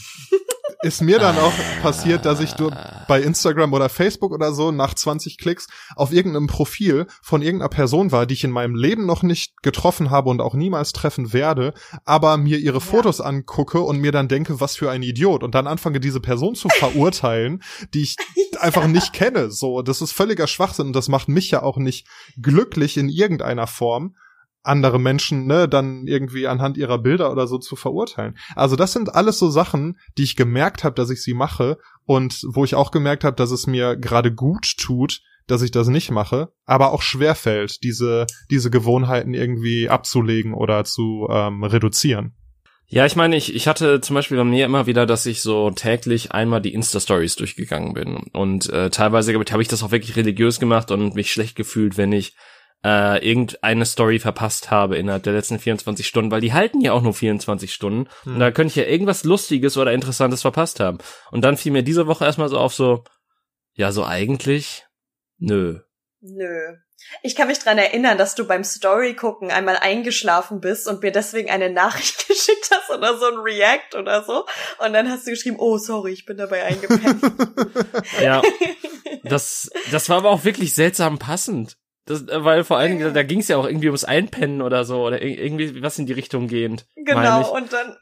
ist mir dann auch passiert, dass ich durch, bei Instagram oder Facebook oder so nach zwanzig Klicks auf irgendeinem Profil von irgendeiner Person war, die ich in meinem Leben noch nicht getroffen habe und auch niemals treffen werde, aber mir ihre ja. Fotos angucke und mir dann denke, was für ein Idiot, und dann anfange, diese Person zu verurteilen, die ich ja. einfach nicht kenne. So, das ist völliger Schwachsinn, und das macht mich ja auch nicht glücklich in irgendeiner Form, andere Menschen, ne, dann irgendwie anhand ihrer Bilder oder so zu verurteilen. Also das sind alles so Sachen, die ich gemerkt habe, dass ich sie mache, und wo ich auch gemerkt habe, dass es mir gerade gut tut, dass ich das nicht mache, aber auch schwerfällt, diese diese Gewohnheiten irgendwie abzulegen oder zu ähm, reduzieren. Ja, ich meine, ich ich hatte zum Beispiel bei mir immer wieder, dass ich so täglich einmal die Insta-Stories durchgegangen bin, und äh, teilweise habe ich das auch wirklich religiös gemacht und mich schlecht gefühlt, wenn ich äh, irgendeine Story verpasst habe innerhalb der letzten vierundzwanzig Stunden, weil die halten ja auch nur vierundzwanzig Stunden, hm. und da könnte ich ja irgendwas Lustiges oder Interessantes verpasst haben. Und dann fiel mir diese Woche erstmal so auf, so, ja, so eigentlich, nö. Nö. Ich kann mich dran erinnern, dass du beim Story gucken einmal eingeschlafen bist und mir deswegen eine Nachricht geschickt hast oder so ein React oder so, und dann hast du geschrieben, oh, sorry, ich bin dabei eingepennt. Ja, das, das war aber auch wirklich seltsam passend. Das, weil vor allen Dingen, da ging es ja auch irgendwie ums Einpennen oder so, oder irgendwie was in die Richtung gehend. Genau, und dann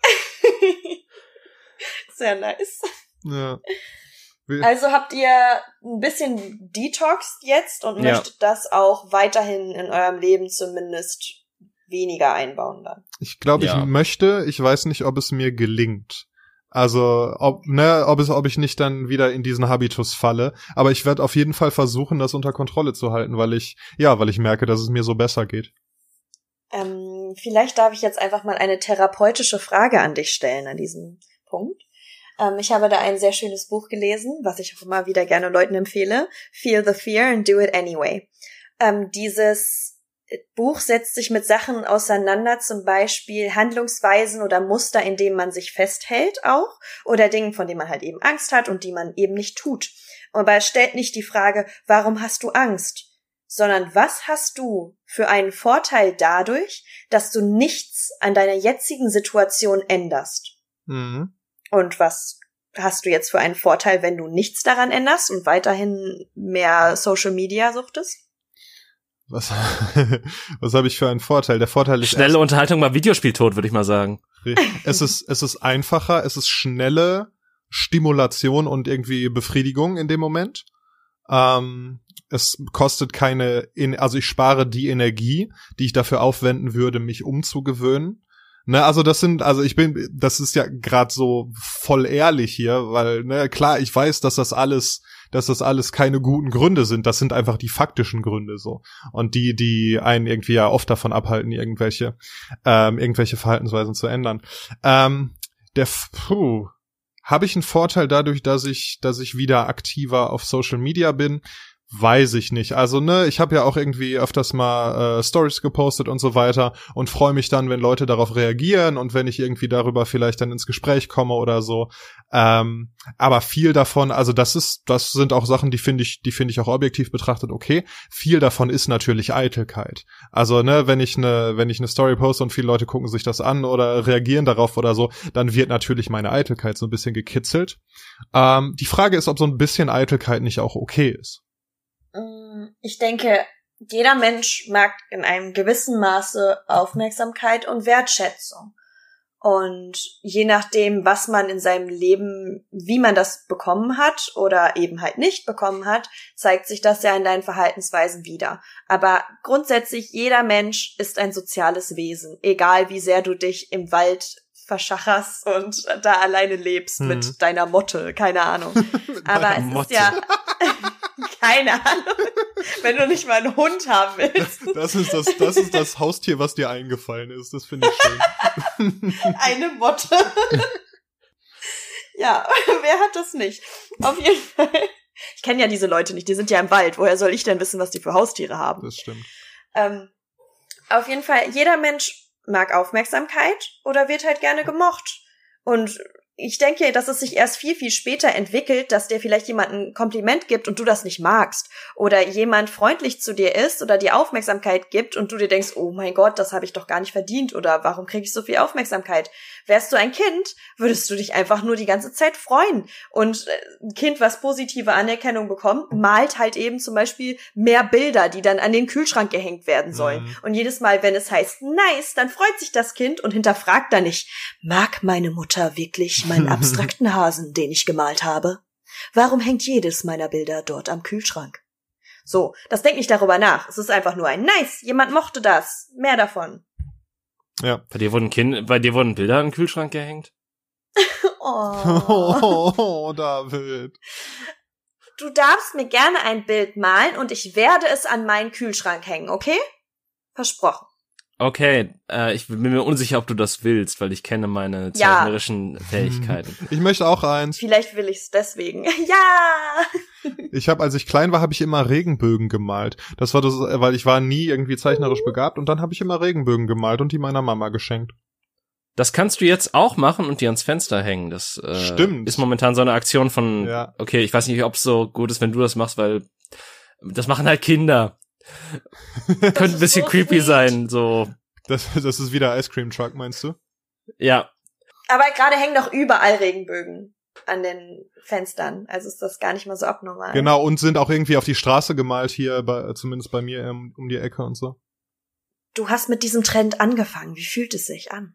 sehr nice. Ja. Also habt ihr ein bisschen detoxed jetzt und ja. möchtet das auch weiterhin in eurem Leben zumindest weniger einbauen dann? Ich glaube, ja. ich möchte, ich weiß nicht, ob es mir gelingt. Also, ob, ne, ob es, ob ich nicht dann wieder in diesen Habitus falle. Aber ich werde auf jeden Fall versuchen, das unter Kontrolle zu halten, weil ich, ja, weil ich merke, dass es mir so besser geht. Ähm, vielleicht darf ich jetzt einfach mal eine therapeutische Frage an dich stellen an diesem Punkt. Ähm, ich habe da ein sehr schönes Buch gelesen, was ich auch immer wieder gerne Leuten empfehle. Feel the fear and do it anyway. Ähm, dieses Buch setzt sich mit Sachen auseinander, zum Beispiel Handlungsweisen oder Muster, in denen man sich festhält auch, oder Dingen, von denen man halt eben Angst hat und die man eben nicht tut. Aber es stellt nicht die Frage, warum hast du Angst, sondern was hast du für einen Vorteil dadurch, dass du nichts an deiner jetzigen Situation änderst? Mhm. Und was hast du jetzt für einen Vorteil, wenn du nichts daran änderst und weiterhin mehr Social Media suchtest? Was, was habe ich für einen Vorteil? Der Vorteil ist schnelle Unterhaltung beim Videospieltod, würde ich mal sagen. Es ist, es ist einfacher, es ist schnelle Stimulation und irgendwie Befriedigung in dem Moment. Ähm, es kostet keine, also ich spare die Energie, die ich dafür aufwenden würde, mich umzugewöhnen. Ne, also das sind, also ich bin, das ist ja gerade so voll ehrlich hier, weil, ne, klar, ich weiß, dass das alles, dass das alles keine guten Gründe sind, das sind einfach die faktischen Gründe so. Und die, die einen irgendwie ja oft davon abhalten, irgendwelche, ähm, irgendwelche Verhaltensweisen zu ändern. Ähm, der, puh, habe ich einen Vorteil dadurch, dass ich, dass ich wieder aktiver auf Social Media bin? Weiß ich nicht. Also, ne, ich habe ja auch irgendwie öfters mal äh, Stories gepostet und so weiter und freue mich dann, wenn Leute darauf reagieren und wenn ich irgendwie darüber vielleicht dann ins Gespräch komme oder so. Ähm, aber viel davon, also das ist, das sind auch Sachen, die finde ich, die finde ich auch objektiv betrachtet okay. Viel davon ist natürlich Eitelkeit. Also, ne, wenn ich eine, wenn ich eine Story poste und viele Leute gucken sich das an oder reagieren darauf oder so, dann wird natürlich meine Eitelkeit so ein bisschen gekitzelt. Ähm, die Frage ist, ob so ein bisschen Eitelkeit nicht auch okay ist. Ich denke, jeder Mensch mag in einem gewissen Maße Aufmerksamkeit und Wertschätzung. Und je nachdem, was man in seinem Leben, wie man das bekommen hat oder eben halt nicht bekommen hat, zeigt sich das ja in deinen Verhaltensweisen wieder. Aber grundsätzlich, jeder Mensch ist ein soziales Wesen, egal wie sehr du dich im Wald verschacherst und da alleine lebst hm. mit deiner Motte, keine Ahnung. Aber es Motte. ist ja... Keine Ahnung, wenn du nicht mal einen Hund haben willst. Das ist das, das ist das Haustier, was dir eingefallen ist. Das finde ich schön. Eine Motte. Ja, wer hat das nicht? Auf jeden Fall. Ich kenne ja diese Leute nicht, die sind ja im Wald. Woher soll ich denn wissen, was die für Haustiere haben? Das stimmt. Ähm, auf jeden Fall, jeder Mensch mag Aufmerksamkeit oder wird halt gerne gemocht. Und ich denke, dass es sich erst viel, viel später entwickelt, dass dir vielleicht jemand ein Kompliment gibt und du das nicht magst. Oder jemand freundlich zu dir ist oder dir Aufmerksamkeit gibt und du dir denkst, oh mein Gott, das habe ich doch gar nicht verdient. Oder warum kriege ich so viel Aufmerksamkeit? Wärst du ein Kind, würdest du dich einfach nur die ganze Zeit freuen. Und ein Kind, was positive Anerkennung bekommt, malt halt eben zum Beispiel mehr Bilder, die dann an den Kühlschrank gehängt werden sollen. Mhm. Und jedes Mal, wenn es heißt nice, dann freut sich das Kind und hinterfragt dann nicht, mag meine Mutter wirklich meinen abstrakten Hasen, den ich gemalt habe? Warum hängt jedes meiner Bilder dort am Kühlschrank? So, das denkt nicht darüber nach. Es ist einfach nur ein nice, jemand mochte das. Mehr davon. Ja. Bei dir wurden kind, bei dir wurden Bilder an den Kühlschrank gehängt? Oh. oh, oh, David. Du darfst mir gerne ein Bild malen und ich werde es an meinen Kühlschrank hängen, okay? Versprochen. Okay, äh, ich bin mir unsicher, ob du das willst, weil ich kenne meine zeichnerischen ja. Fähigkeiten. Ich möchte auch eins. Vielleicht will ich es deswegen. Ja! Ich habe, als ich klein war, habe ich immer Regenbögen gemalt. Das war das, weil ich war nie irgendwie zeichnerisch begabt und dann habe ich immer Regenbögen gemalt und die meiner Mama geschenkt. Das kannst du jetzt auch machen und die ans Fenster hängen. Das äh, Stimmt. Ist momentan so eine Aktion von, ja. okay, ich weiß nicht, ob es so gut ist, wenn du das machst, weil das machen halt Kinder. Könnte ein bisschen so creepy sweet. sein, so. Das, das ist wieder Ice Cream Truck, meinst du? Ja. Aber gerade hängen doch überall Regenbögen an den Fenstern, also ist das gar nicht mal so abnormal. Genau, und sind auch irgendwie auf die Straße gemalt hier, bei, zumindest bei mir um, um die Ecke und so. Du hast mit diesem Trend angefangen, wie fühlt es sich an?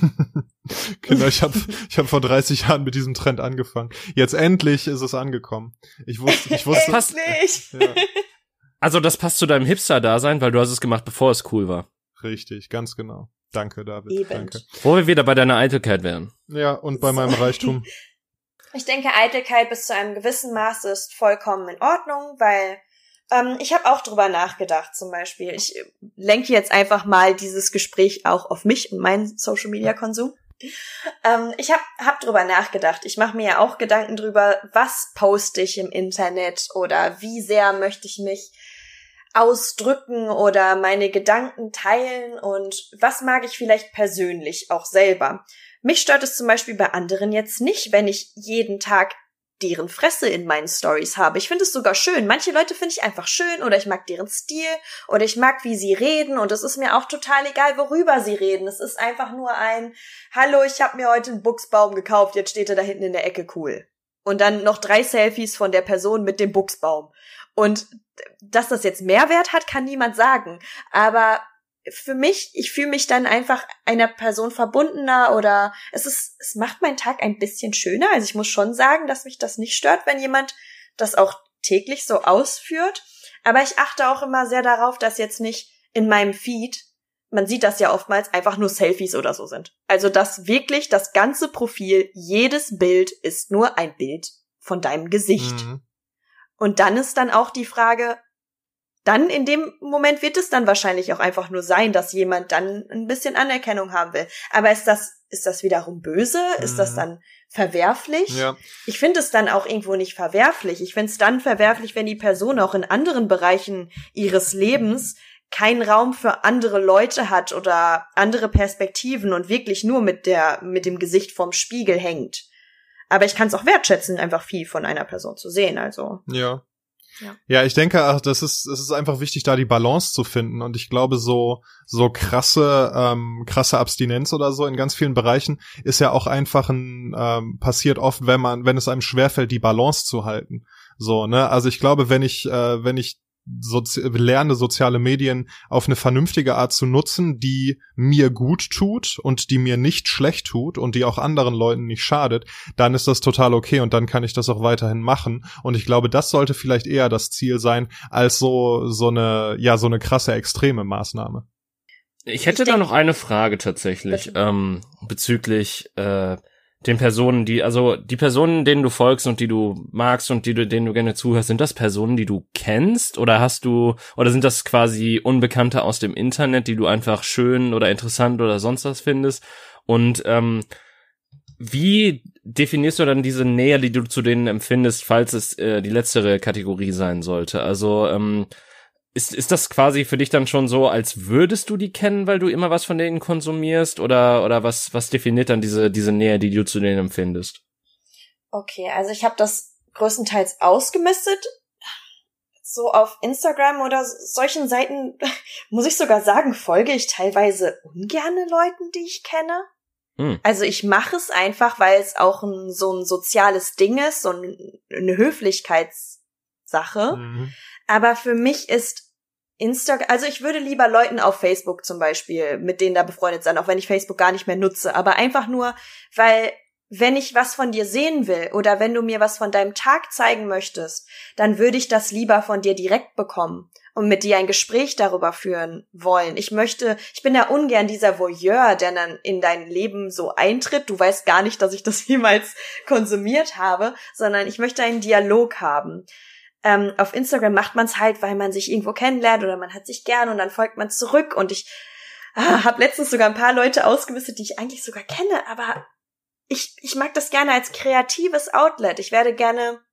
Genau, ich habe ich hab vor dreißig Jahren mit diesem Trend angefangen. Jetzt endlich ist es angekommen. Ich wusste, ich wusste. Endlich! Ja. Also das passt zu deinem Hipster-Dasein, weil du hast es gemacht, bevor es cool war. Richtig, ganz genau. Danke, David. Eben. Danke. Wo wir wieder bei deiner Eitelkeit wären. Ja, und bei meinem Reichtum. Ich denke, Eitelkeit bis zu einem gewissen Maß ist vollkommen in Ordnung, weil ähm, ich habe auch drüber nachgedacht zum Beispiel. Ich lenke jetzt einfach mal dieses Gespräch auch auf mich und meinen Social-Media-Konsum. Ähm, ich habe hab drüber nachgedacht. Ich mache mir ja auch Gedanken drüber, was poste ich im Internet oder wie sehr möchte ich mich ausdrücken oder meine Gedanken teilen und was mag ich vielleicht persönlich auch selber. Mich stört es zum Beispiel bei anderen jetzt nicht, wenn ich jeden Tag deren Fresse in meinen Stories habe. Ich finde es sogar schön. Manche Leute finde ich einfach schön oder ich mag deren Stil oder ich mag, wie sie reden und es ist mir auch total egal, worüber sie reden. Es ist einfach nur ein Hallo, ich habe mir heute einen Buchsbaum gekauft, jetzt steht er da hinten in der Ecke, cool. Und dann noch drei Selfies von der Person mit dem Buchsbaum. Und dass das jetzt Mehrwert hat, kann niemand sagen. Aber für mich, ich fühle mich dann einfach einer Person verbundener oder es ist, es macht meinen Tag ein bisschen schöner. Also ich muss schon sagen, dass mich das nicht stört, wenn jemand das auch täglich so ausführt. Aber ich achte auch immer sehr darauf, dass jetzt nicht in meinem Feed, man sieht das ja oftmals, einfach nur Selfies oder so sind. Also, dass wirklich das ganze Profil, jedes Bild ist nur ein Bild von deinem Gesicht. Mhm. Und dann ist dann auch die Frage, dann in dem Moment wird es dann wahrscheinlich auch einfach nur sein, dass jemand dann ein bisschen Anerkennung haben will. Aber ist das, ist das wiederum böse? Mhm. Ist das dann verwerflich? Ja. Ich finde es dann auch irgendwo nicht verwerflich. Ich finde es dann verwerflich, wenn die Person auch in anderen Bereichen ihres Lebens keinen Raum für andere Leute hat oder andere Perspektiven und wirklich nur mit der, mit dem Gesicht vorm Spiegel hängt. Aber ich kann es auch wertschätzen, einfach viel von einer Person zu sehen, also. Ja. Ja. ja, ich denke, ach, das ist, es ist einfach wichtig, da die Balance zu finden. Und ich glaube, so, so krasse, ähm, krasse Abstinenz oder so in ganz vielen Bereichen ist ja auch einfach ein, ähm, passiert oft, wenn man, wenn es einem schwerfällt, die Balance zu halten. So, ne, also ich glaube, wenn ich, äh, wenn ich Sozi- lerne, soziale Medien auf eine vernünftige Art zu nutzen, die mir gut tut und die mir nicht schlecht tut und die auch anderen Leuten nicht schadet, dann ist das total okay und dann kann ich das auch weiterhin machen. Und ich glaube, das sollte vielleicht eher das Ziel sein, als so, so eine, ja, so eine krasse extreme Maßnahme. Ich hätte ich da noch eine Frage tatsächlich, ähm, bezüglich, äh, den Personen, die, also die Personen, denen du folgst und die du magst und die du, denen du gerne zuhörst, sind das Personen, die du kennst oder hast du, oder sind das quasi Unbekannte aus dem Internet, die du einfach schön oder interessant oder sonst was findest? Und ähm, wie definierst du dann diese Nähe, die du zu denen empfindest, falls es äh, die letztere Kategorie sein sollte? Also ähm, Ist, ist das quasi für dich dann schon so, als würdest du die kennen, weil du immer was von denen konsumierst? Oder oder was was definiert dann diese diese Nähe, die du zu denen empfindest? Okay, also ich habe das größtenteils ausgemistet. So auf Instagram oder solchen Seiten, muss ich sogar sagen, folge ich teilweise ungerne Leuten, die ich kenne. Hm. Also ich mache es einfach, weil es auch ein, so ein soziales Ding ist, so ein, eine Höflichkeitssache. Mhm. Aber für mich ist Instagram, also ich würde lieber Leuten auf Facebook zum Beispiel, mit denen da befreundet sein, auch wenn ich Facebook gar nicht mehr nutze, aber einfach nur, weil wenn ich was von dir sehen will oder wenn du mir was von deinem Tag zeigen möchtest, dann würde ich das lieber von dir direkt bekommen und mit dir ein Gespräch darüber führen wollen. Ich möchte, ich bin ja ungern dieser Voyeur, der dann in dein Leben so eintritt. Du weißt gar nicht, dass ich das jemals konsumiert habe, sondern ich möchte einen Dialog haben. Ähm, auf Instagram macht man es halt, weil man sich irgendwo kennenlernt oder man hat sich gern und dann folgt man zurück und ich ah, habe letztens sogar ein paar Leute ausgemistet, die ich eigentlich sogar kenne, aber ich ich mag das gerne als kreatives Outlet. Ich werde gerne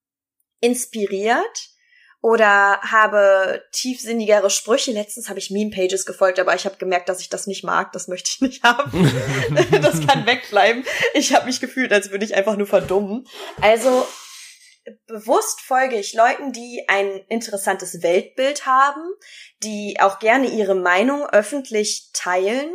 inspiriert oder habe tiefsinnigere Sprüche. Letztens habe ich Meme-Pages gefolgt, aber ich habe gemerkt, dass ich das nicht mag. Das möchte ich nicht haben. Das kann wegbleiben. Ich habe mich gefühlt, als würde ich einfach nur verdummen. Also bewusst folge ich Leuten, die ein interessantes Weltbild haben, die auch gerne ihre Meinung öffentlich teilen,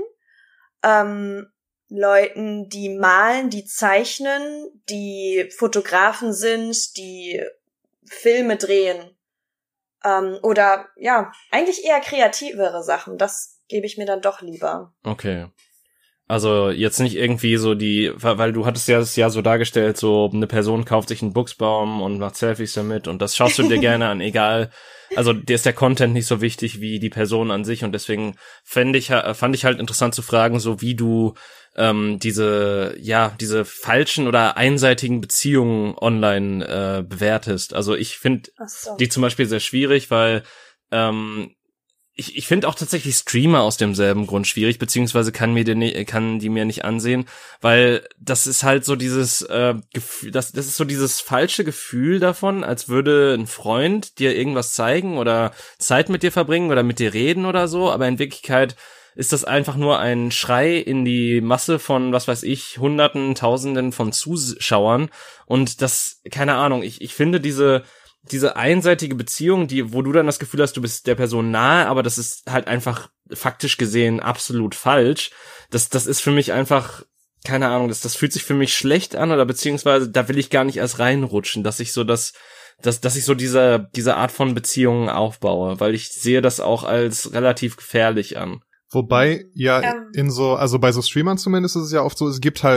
ähm, Leuten, die malen, die zeichnen, die Fotografen sind, die Filme drehen, ähm, oder ja, eigentlich eher kreativere Sachen. Das gebe ich mir dann doch lieber. Okay. Also jetzt nicht irgendwie so die, weil du hattest ja das ja so dargestellt, so eine Person kauft sich einen Buchsbaum und macht Selfies damit und das schaust du dir gerne an, egal, also dir ist der Content nicht so wichtig wie die Person an sich und deswegen fänd ich, fand ich halt interessant zu fragen, so wie du ähm, diese, ja, diese falschen oder einseitigen Beziehungen online äh, bewertest. Also ich finde so. die zum Beispiel sehr schwierig, weil ähm, Ich, ich finde auch tatsächlich Streamer aus demselben Grund schwierig, beziehungsweise kann mir die, kann die mir nicht ansehen, weil das ist halt so dieses äh, Gefühl, das, das ist so dieses falsche Gefühl davon, als würde ein Freund dir irgendwas zeigen oder Zeit mit dir verbringen oder mit dir reden oder so, aber in Wirklichkeit ist das einfach nur ein Schrei in die Masse von, was weiß ich, Hunderten, Tausenden von Zuschauern und das, keine Ahnung, ich, ich finde diese diese einseitige Beziehung, die, wo du dann das Gefühl hast, du bist der Person nahe, aber das ist halt einfach faktisch gesehen absolut falsch. Das, das ist für mich einfach, keine Ahnung, das, das fühlt sich für mich schlecht an oder beziehungsweise da will ich gar nicht erst reinrutschen, dass ich so das, dass, dass ich so diese, diese Art von Beziehungen aufbaue, weil ich sehe das auch als relativ gefährlich an. Wobei, ja, ähm. in so, also bei so Streamern zumindest ist es ja oft so, es gibt halt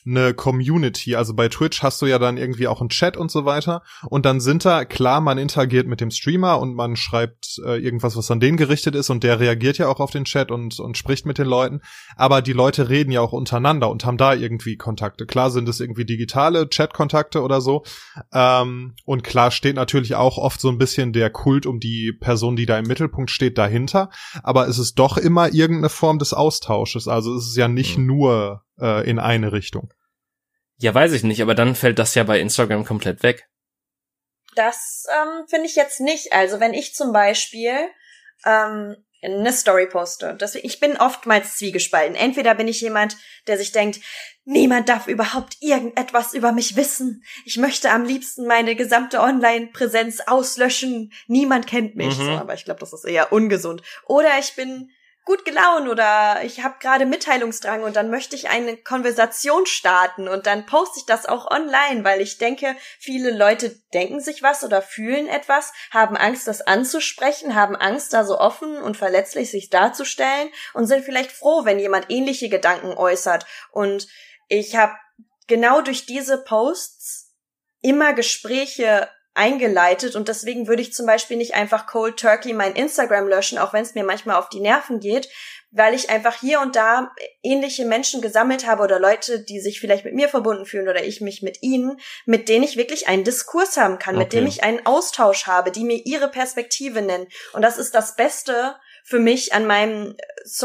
eine Community. Also bei Twitch hast du ja dann irgendwie auch einen Chat und so weiter. Und dann sind da, klar, man interagiert mit dem Streamer und man schreibt äh, irgendwas, was an den gerichtet ist und der reagiert ja auch auf den Chat und und spricht mit den Leuten. Aber die Leute reden ja auch untereinander und haben da irgendwie Kontakte. Klar sind es irgendwie digitale Chat-Kontakte oder so. Ähm, und klar steht natürlich auch oft so ein bisschen der Kult um die Person, die da im Mittelpunkt steht, dahinter. Aber es ist doch immer irgendeine Form des Austausches. Also es ist ja nicht mhm. nur äh, in eine Richtung. Ja, weiß ich nicht, aber dann fällt das ja bei Instagram komplett weg. Das ähm, finde ich jetzt nicht. Also wenn ich zum Beispiel ähm, eine Story poste, deswegen, ich bin oftmals zwiegespalten. Entweder bin ich jemand, der sich denkt, niemand darf überhaupt irgendetwas über mich wissen. Ich möchte am liebsten meine gesamte Online-Präsenz auslöschen. Niemand kennt mich. Mhm. So, aber ich glaube, das ist eher ungesund. Oder ich bin gut gelaunt oder ich habe gerade Mitteilungsdrang und dann möchte ich eine Konversation starten und dann poste ich das auch online, weil ich denke, viele Leute denken sich was oder fühlen etwas, haben Angst, das anzusprechen, haben Angst, da so offen und verletzlich sich darzustellen und sind vielleicht froh, wenn jemand ähnliche Gedanken äußert. Und ich habe genau durch diese Posts immer Gespräche eingeleitet und deswegen würde ich zum Beispiel nicht einfach cold turkey mein Instagram löschen, auch wenn es mir manchmal auf die Nerven geht, weil ich einfach hier und da ähnliche Menschen gesammelt habe oder Leute, die sich vielleicht mit mir verbunden fühlen oder ich mich mit ihnen, mit denen ich wirklich einen Diskurs haben kann, okay. mit dem ich einen Austausch habe, die mir ihre Perspektive nennen. Und das ist das Beste für mich an meinem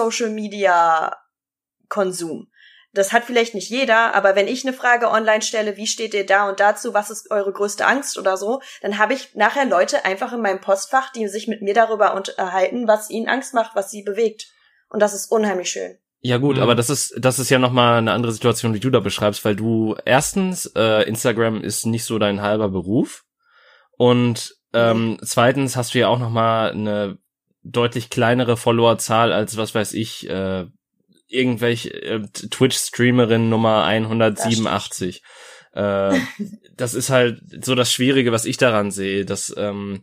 Social-Media-Konsum. Das hat vielleicht nicht jeder, aber wenn ich eine Frage online stelle, wie steht ihr da und dazu, was ist eure größte Angst oder so, dann habe ich nachher Leute einfach in meinem Postfach, die sich mit mir darüber unterhalten, was ihnen Angst macht, was sie bewegt. Und das ist unheimlich schön. Ja gut, mhm. aber das ist das ist ja nochmal eine andere Situation, wie du da beschreibst, weil du erstens, äh, Instagram ist nicht so dein halber Beruf und ähm, mhm. zweitens hast du ja auch nochmal eine deutlich kleinere Followerzahl als, was weiß ich, äh, irgendwelche äh, Twitch-Streamerin Nummer hundertsiebenundachtzig. Das, äh, das ist halt so das Schwierige, was ich daran sehe, dass ähm,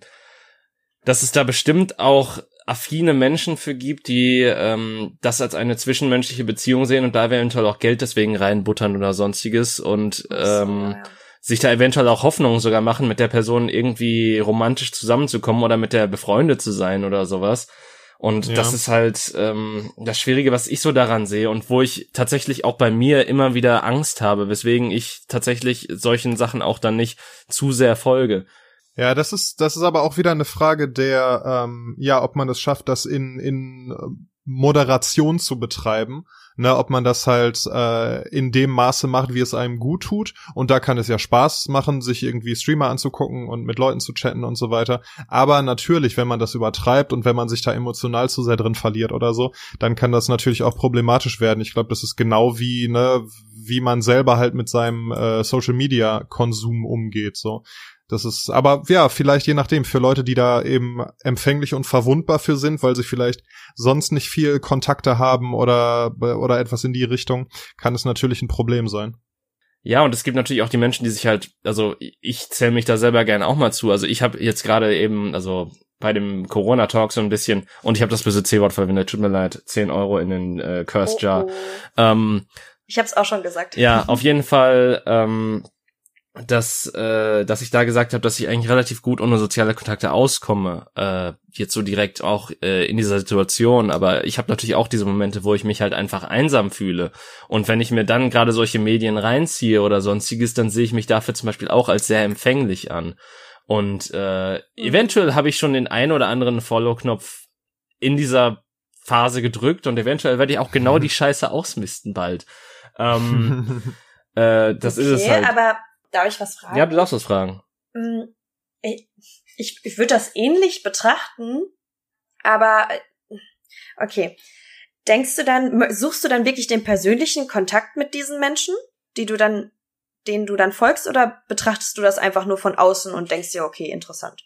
dass es da bestimmt auch affine Menschen für gibt, die ähm, das als eine zwischenmenschliche Beziehung sehen und da eventuell auch Geld deswegen reinbuttern oder sonstiges und ähm, ja. sich da eventuell auch Hoffnungen sogar machen, mit der Person irgendwie romantisch zusammenzukommen oder mit der befreundet zu sein oder sowas. Und ja. das ist halt ähm, das Schwierige, was ich so daran sehe und wo ich tatsächlich auch bei mir immer wieder Angst habe, weswegen ich tatsächlich solchen Sachen auch dann nicht zu sehr folge. Ja, das ist das ist aber auch wieder eine Frage der, ähm, ja, ob man es schafft, das in in Moderation zu betreiben, ne, ob man das halt äh, in dem Maße macht, wie es einem gut tut. Und da kann es ja Spaß machen, sich irgendwie Streamer anzugucken und mit Leuten zu chatten und so weiter. Aber natürlich, wenn man das übertreibt und wenn man sich da emotional zu sehr drin verliert oder so, dann kann das natürlich auch problematisch werden. Ich glaube, das ist genau wie, ne, wie man selber halt mit seinem äh, Social-Media-Konsum umgeht, so. Das ist, aber ja, vielleicht je nachdem, für Leute, die da eben empfänglich und verwundbar für sind, weil sie vielleicht sonst nicht viel Kontakte haben oder oder etwas in die Richtung, kann es natürlich ein Problem sein. Ja, und es gibt natürlich auch die Menschen, die sich halt, also ich zähle mich da selber gerne auch mal zu. Also ich habe jetzt gerade eben, also bei dem Corona-Talk so ein bisschen, und ich habe das böse C-Wort verwendet, tut mir leid, zehn Euro in den äh, Cursed Jar. Oh, oh. Ähm, ich habe es auch schon gesagt. Ja, auf jeden Fall, ähm, dass äh, dass ich da gesagt habe, dass ich eigentlich relativ gut ohne soziale Kontakte auskomme, äh, jetzt so direkt auch äh, in dieser Situation, aber ich habe natürlich auch diese Momente, wo ich mich halt einfach einsam fühle und wenn ich mir dann gerade solche Medien reinziehe oder sonstiges, dann sehe ich mich dafür zum Beispiel auch als sehr empfänglich an und äh, eventuell habe ich schon den ein oder anderen Follow-Knopf in dieser Phase gedrückt und eventuell werde ich auch genau die Scheiße ausmisten bald. Ähm, äh, das okay, ist es halt. Aber darf ich was fragen? Ja, du darfst was fragen. Ich, ich, ich würde das ähnlich betrachten, aber okay. Denkst du dann, suchst du dann wirklich den persönlichen Kontakt mit diesen Menschen, die du dann, denen du dann folgst, oder betrachtest du das einfach nur von außen und denkst dir, okay, interessant?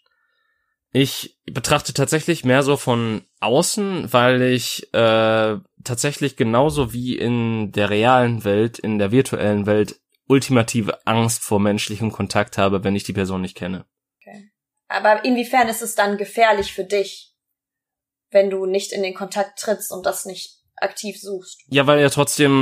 Ich betrachte tatsächlich mehr so von außen, weil ich äh, tatsächlich genauso wie in der realen Welt, in der virtuellen Welt ultimative Angst vor menschlichem Kontakt habe, wenn ich die Person nicht kenne. Okay. Aber inwiefern ist es dann gefährlich für dich, wenn du nicht in den Kontakt trittst und das nicht aktiv suchst? Ja, weil ja trotzdem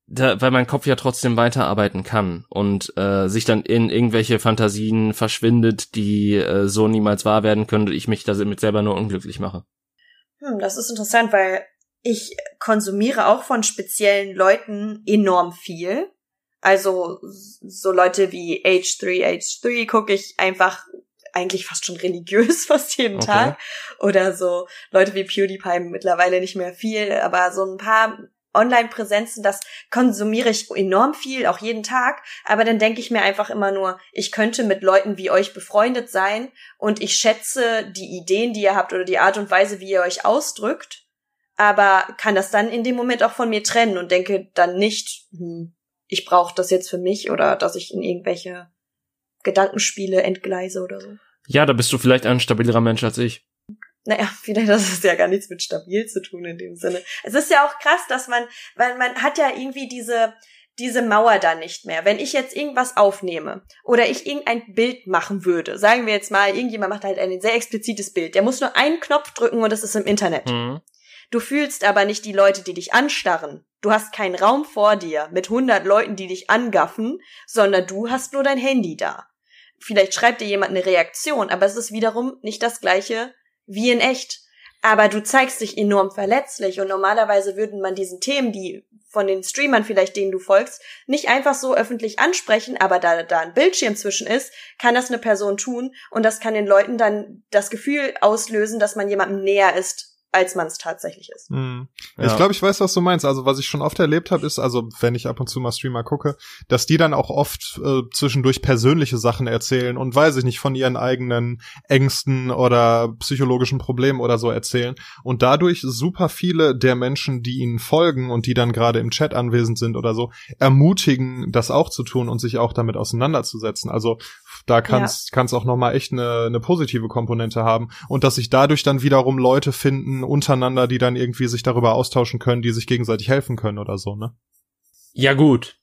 da, weil mein Kopf ja trotzdem weiterarbeiten kann und äh, sich dann in irgendwelche Fantasien verschwindet, die äh, so niemals wahr werden können und ich mich damit selber nur unglücklich mache. Hm, das ist interessant, weil ich konsumiere auch von speziellen Leuten enorm viel. Also so Leute wie H drei H drei gucke ich einfach eigentlich fast schon religiös fast jeden Okay. Tag. Oder so Leute wie PewDiePie mittlerweile nicht mehr viel, aber so ein paar Online-Präsenzen, das konsumiere ich enorm viel, auch jeden Tag. Aber dann denke ich mir einfach immer nur, ich könnte mit Leuten wie euch befreundet sein und ich schätze die Ideen, die ihr habt oder die Art und Weise, wie ihr euch ausdrückt, aber kann das dann in dem Moment auch von mir trennen und denke dann nicht, hm, ich brauche das jetzt für mich oder dass ich in irgendwelche Gedankenspiele entgleise oder so. Ja, da bist du vielleicht ein stabilerer Mensch als ich. Naja, vielleicht hat es ja gar nichts mit stabil zu tun in dem Sinne. Es ist ja auch krass, dass man, weil man hat ja irgendwie diese, diese Mauer da nicht mehr. Wenn ich jetzt irgendwas aufnehme oder ich irgendein Bild machen würde, sagen wir jetzt mal, irgendjemand macht halt ein sehr explizites Bild, der muss nur einen Knopf drücken und es ist im Internet. Mhm. Du fühlst aber nicht die Leute, die dich anstarren. Du hast keinen Raum vor dir mit hundert Leuten, die dich angaffen, sondern du hast nur dein Handy da. Vielleicht schreibt dir jemand eine Reaktion, aber es ist wiederum nicht das Gleiche wie in echt. Aber du zeigst dich enorm verletzlich und normalerweise würden man diesen Themen, die von den Streamern vielleicht, denen du folgst, nicht einfach so öffentlich ansprechen, aber da da ein Bildschirm zwischen ist, kann das eine Person tun und das kann den Leuten dann das Gefühl auslösen, dass man jemandem näher ist, als man es tatsächlich ist. Hm. Ja. Ich glaube, ich weiß, was du meinst. Also was ich schon oft erlebt habe, ist, also wenn ich ab und zu mal Streamer gucke, dass die dann auch oft äh, zwischendurch persönliche Sachen erzählen und weiß ich nicht, von ihren eigenen Ängsten oder psychologischen Problemen oder so erzählen und dadurch super viele der Menschen, die ihnen folgen und die dann gerade im Chat anwesend sind oder so, ermutigen, das auch zu tun und sich auch damit auseinanderzusetzen. Also da kann's ja. kann's auch nochmal echt eine, eine positive Komponente haben und dass sich dadurch dann wiederum Leute finden untereinander, die dann irgendwie sich darüber austauschen können, die sich gegenseitig helfen können oder so, ne? Ja, gut.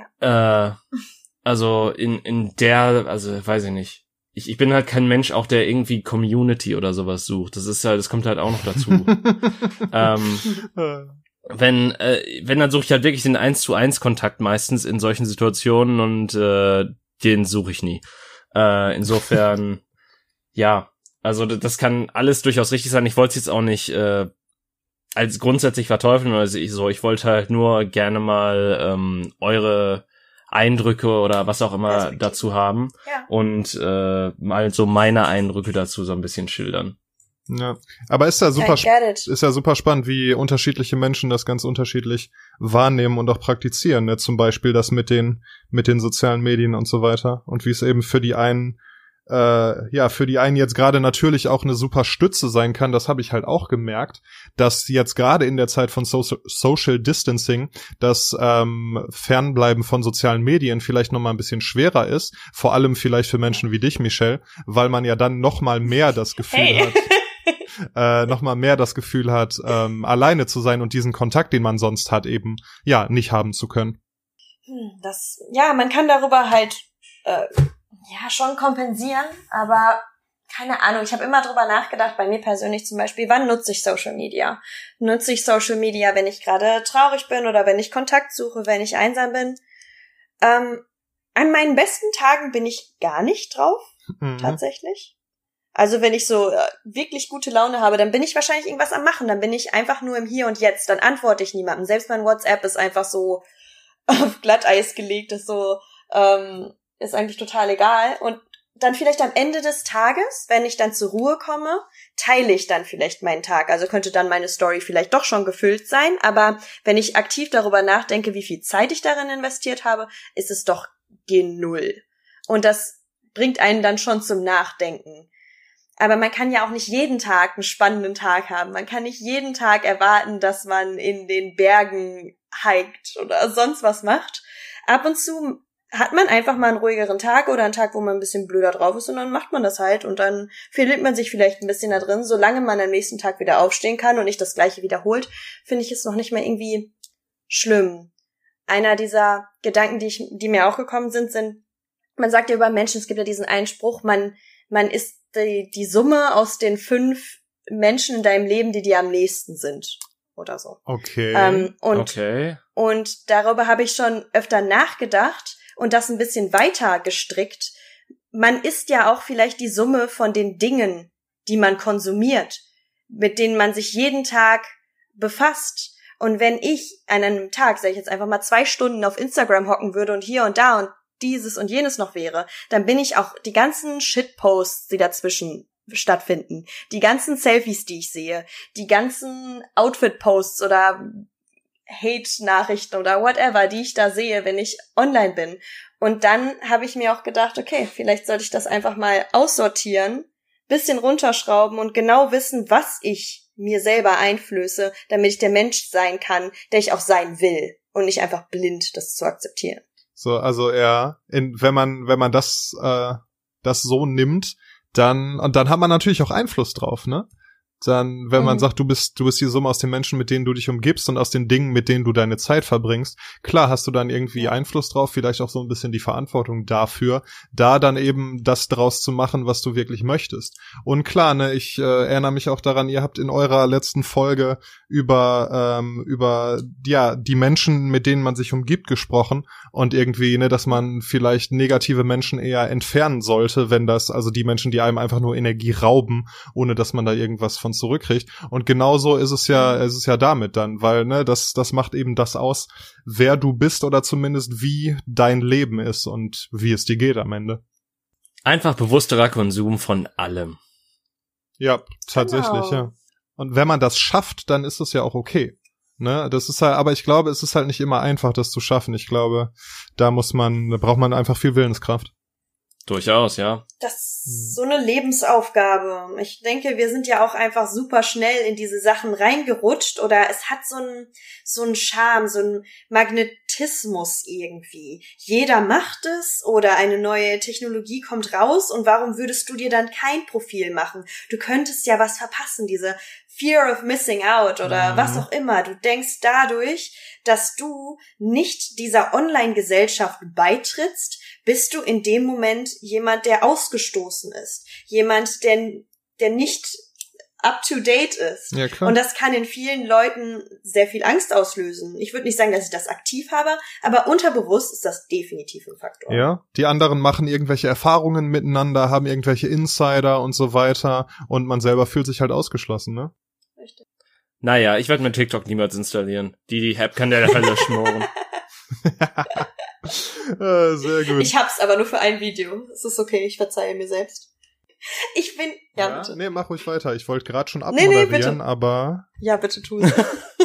Ja. Äh, also in in der, also weiß ich nicht. Ich, ich bin halt kein Mensch, auch der irgendwie Community oder sowas sucht. Das ist halt, das kommt halt auch noch dazu. ähm, wenn, äh, wenn, dann suche ich halt wirklich den eins zu eins Kontakt meistens in solchen Situationen und äh, den suche ich nie. Äh, insofern, ja, also das kann alles durchaus richtig sein. Ich wollte es jetzt auch nicht äh, als grundsätzlich verteufeln, also ich so, ich wollte halt nur gerne mal ähm, eure Eindrücke oder was auch immer dazu haben ja. und äh, mal so meine Eindrücke dazu so ein bisschen schildern. Ja, aber ist ja super, ist ja super spannend, wie unterschiedliche Menschen das ganz unterschiedlich wahrnehmen und auch praktizieren, ne? Zum Beispiel das mit den mit den sozialen Medien und so weiter und wie es eben für die einen äh, ja, für die einen jetzt gerade natürlich auch eine super Stütze sein kann, das habe ich halt auch gemerkt, dass jetzt gerade in der Zeit von so- Social Distancing das ähm, Fernbleiben von sozialen Medien vielleicht noch mal ein bisschen schwerer ist, vor allem vielleicht für Menschen wie dich, Michelle, weil man ja dann noch mal mehr das Gefühl hey. hat, äh, noch mal mehr das Gefühl hat, ähm, alleine zu sein und diesen Kontakt, den man sonst hat, eben ja nicht haben zu können. Das, ja, man kann darüber halt äh, ja, schon kompensieren, aber keine Ahnung, ich habe immer drüber nachgedacht, bei mir persönlich zum Beispiel, wann nutze ich Social Media? Nutze ich Social Media, wenn ich gerade traurig bin oder wenn ich Kontakt suche, wenn ich einsam bin? Ähm, an meinen besten Tagen bin ich gar nicht drauf, mhm. tatsächlich. Also wenn ich so äh, wirklich gute Laune habe, dann bin ich wahrscheinlich irgendwas am Machen, dann bin ich einfach nur im Hier und Jetzt, dann antworte ich niemandem. Selbst mein WhatsApp ist einfach so auf Glatteis gelegt, ist so, ähm, ist eigentlich total egal. Und dann vielleicht am Ende des Tages, wenn ich dann zur Ruhe komme, teile ich dann vielleicht meinen Tag. Also könnte dann meine Story vielleicht doch schon gefüllt sein. Aber wenn ich aktiv darüber nachdenke, wie viel Zeit ich darin investiert habe, ist es doch gen Null. Und das bringt einen dann schon zum Nachdenken. Aber man kann ja auch nicht jeden Tag einen spannenden Tag haben. Man kann nicht jeden Tag erwarten, dass man in den Bergen hiked oder sonst was macht. Ab und zu hat man einfach mal einen ruhigeren Tag oder einen Tag, wo man ein bisschen blöder drauf ist und dann macht man das halt und dann verliert man sich vielleicht ein bisschen da drin. Solange man am nächsten Tag wieder aufstehen kann und nicht das Gleiche wiederholt, finde ich es noch nicht mal irgendwie schlimm. Einer dieser Gedanken, die ich, die mir auch gekommen sind, sind, man sagt ja über Menschen, es gibt ja diesen einen Spruch, man, man ist die, die Summe aus den fünf Menschen in deinem Leben, die dir am nächsten sind oder so. Okay. Ähm, und okay. Und darüber habe ich schon öfter nachgedacht und das ein bisschen weiter gestrickt. Man ist ja auch vielleicht die Summe von den Dingen, die man konsumiert, mit denen man sich jeden Tag befasst. Und wenn ich an einem Tag, sag ich jetzt einfach mal, zwei Stunden auf Instagram hocken würde und hier und da und dieses und jenes noch wäre, dann bin ich auch die ganzen Shitposts, die dazwischen stattfinden, die ganzen Selfies, die ich sehe, die ganzen Outfit-Posts oder Hate-Nachrichten oder whatever, die ich da sehe, wenn ich online bin. Und dann habe ich mir auch gedacht, okay, vielleicht sollte ich das einfach mal aussortieren, bisschen runterschrauben und genau wissen, was ich mir selber einflöße, damit ich der Mensch sein kann, der ich auch sein will und nicht einfach blind das zu akzeptieren. So, also ja, in, wenn man wenn man das äh, das so nimmt, dann und dann hat man natürlich auch Einfluss drauf, ne? Dann, wenn man mhm. sagt, du bist du bist die Summe aus den Menschen, mit denen du dich umgibst und aus den Dingen, mit denen du deine Zeit verbringst, klar hast du dann irgendwie Einfluss drauf, vielleicht auch so ein bisschen die Verantwortung dafür, da dann eben das draus zu machen, was du wirklich möchtest. Und klar, ne, ich äh, erinnere mich auch daran, ihr habt in eurer letzten Folge über ähm, über ja die Menschen, mit denen man sich umgibt, gesprochen und irgendwie, ne, dass man vielleicht negative Menschen eher entfernen sollte, wenn das, also die Menschen, die einem einfach nur Energie rauben, ohne dass man da irgendwas von zurückkriegt. Und genauso ist es ja, ist es ja damit dann, weil, ne, das, das macht eben das aus, wer du bist oder zumindest wie dein Leben ist und wie es dir geht am Ende. Einfach bewussterer Konsum von allem. Ja, tatsächlich, genau. Ja. Und wenn man das schafft, dann ist es ja auch okay. Ne, das ist halt, aber ich glaube, es ist halt nicht immer einfach, das zu schaffen. Ich glaube, da muss man, da braucht man einfach viel Willenskraft. Durchaus, ja. Das ist so eine Lebensaufgabe. Ich denke, wir sind ja auch einfach super schnell in diese Sachen reingerutscht oder es hat so einen so einen Charme, so einen Magnetismus irgendwie. Jeder macht es oder eine neue Technologie kommt raus und warum würdest du dir dann kein Profil machen? Du könntest ja was verpassen, diese Fear of missing out oder mhm. was auch immer. Du denkst dadurch, dass du nicht dieser Online-Gesellschaft beitrittst, bist du in dem Moment jemand, der ausgestoßen ist. Jemand, der, der nicht up-to-date ist. Ja, klar. Und das kann in vielen Leuten sehr viel Angst auslösen. Ich würde nicht sagen, dass ich das aktiv habe, aber unterbewusst ist das definitiv ein Faktor. Ja, die anderen machen irgendwelche Erfahrungen miteinander, haben irgendwelche Insider und so weiter und man selber fühlt sich halt ausgeschlossen, ne? Richtig. Naja, ich werde mir TikTok niemals installieren. Die, die App kann der Hölle schmoren. Ah, sehr gut. Ich hab's aber nur für ein Video. Es ist okay, ich verzeihe mir selbst. Ich bin... Ja, ja bitte. Nee, mach ruhig weiter. Ich wollte gerade schon abmoderieren, nee, nee, bitte. aber... Ja, bitte tu es.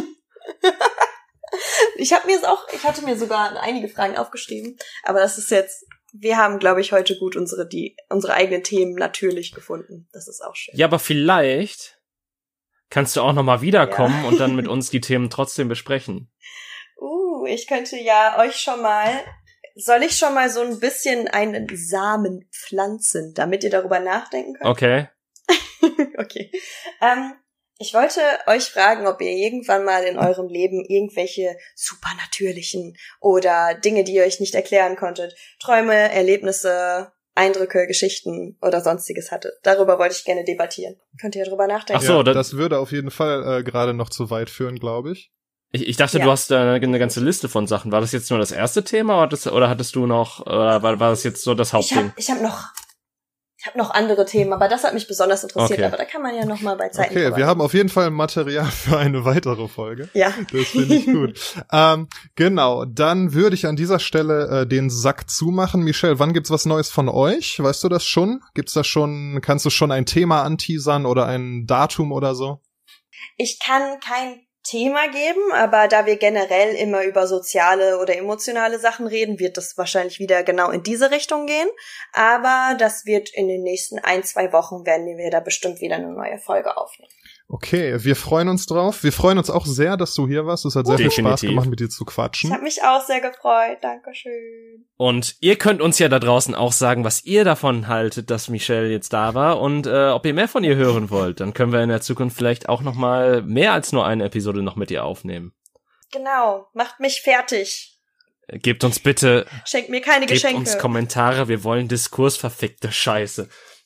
Ich habe mir es auch... Ich hatte mir sogar einige Fragen aufgeschrieben, aber das ist jetzt... Wir haben, glaube ich, heute gut unsere, die, unsere eigenen Themen natürlich gefunden. Das ist auch schön. Ja, aber vielleicht kannst du auch nochmal wiederkommen ja. und dann mit uns die Themen trotzdem besprechen. Uh, ich könnte ja euch schon mal, soll ich schon mal so ein bisschen einen Samen pflanzen, damit ihr darüber nachdenken könnt? Okay. Okay. Ähm, ich wollte euch fragen, ob ihr irgendwann mal in eurem Leben irgendwelche supernatürlichen oder Dinge, die ihr euch nicht erklären konntet, Träume, Erlebnisse, Eindrücke, Geschichten oder sonstiges hattet. Darüber wollte ich gerne debattieren. Könnt ihr darüber nachdenken? Ach so, ja, das, das würde auf jeden Fall äh, gerade noch zu weit führen, glaube ich. Ich, ich dachte, ja. du hast da eine ganze Liste von Sachen. War das jetzt nur das erste Thema oder, das, oder hattest du noch, oder war, war das jetzt so das Hauptding? Ich habe ich hab noch, ich habe noch andere Themen, aber das hat mich besonders interessiert. Okay. Aber da kann man ja noch mal bei Zeiten Okay, wir haben auf jeden Fall Material für eine weitere Folge. Ja. Das finde ich gut. ähm, genau, dann würde ich an dieser Stelle äh, den Sack zumachen. Michelle, wann gibt's was Neues von euch? Weißt du das schon? Gibt's da schon, kannst du schon ein Thema anteasern oder ein Datum oder so? Ich kann kein Thema geben, aber da wir generell immer über soziale oder emotionale Sachen reden, wird das wahrscheinlich wieder genau in diese Richtung gehen. Aber das wird in den nächsten ein, zwei Wochen, werden wir da bestimmt wieder eine neue Folge aufnehmen. Okay, wir freuen uns drauf. Wir freuen uns auch sehr, dass du hier warst. Es hat sehr Definitiv. viel Spaß gemacht, mit dir zu quatschen. Ich habe mich auch sehr gefreut. Dankeschön. Und ihr könnt uns ja da draußen auch sagen, was ihr davon haltet, dass Michelle jetzt da war und äh, ob ihr mehr von ihr hören wollt. Dann können wir in der Zukunft vielleicht auch noch mal mehr als nur eine Episode noch mit ihr aufnehmen. Genau, macht mich fertig. Gebt uns bitte... Schenkt mir keine gebt Geschenke. Gebt uns Kommentare, wir wollen Diskurs, verfickte Scheiße.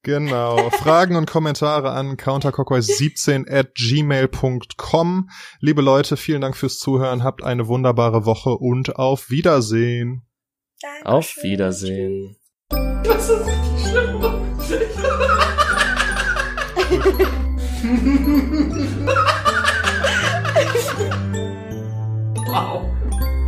Genau. Fragen und Kommentare an counterclockwise siebzehn at gmail punkt com. Liebe Leute, vielen Dank fürs Zuhören. Habt eine wunderbare Woche und auf Wiedersehen. Dankeschön. Auf Wiedersehen. Das ist richtig schlimm. Wow.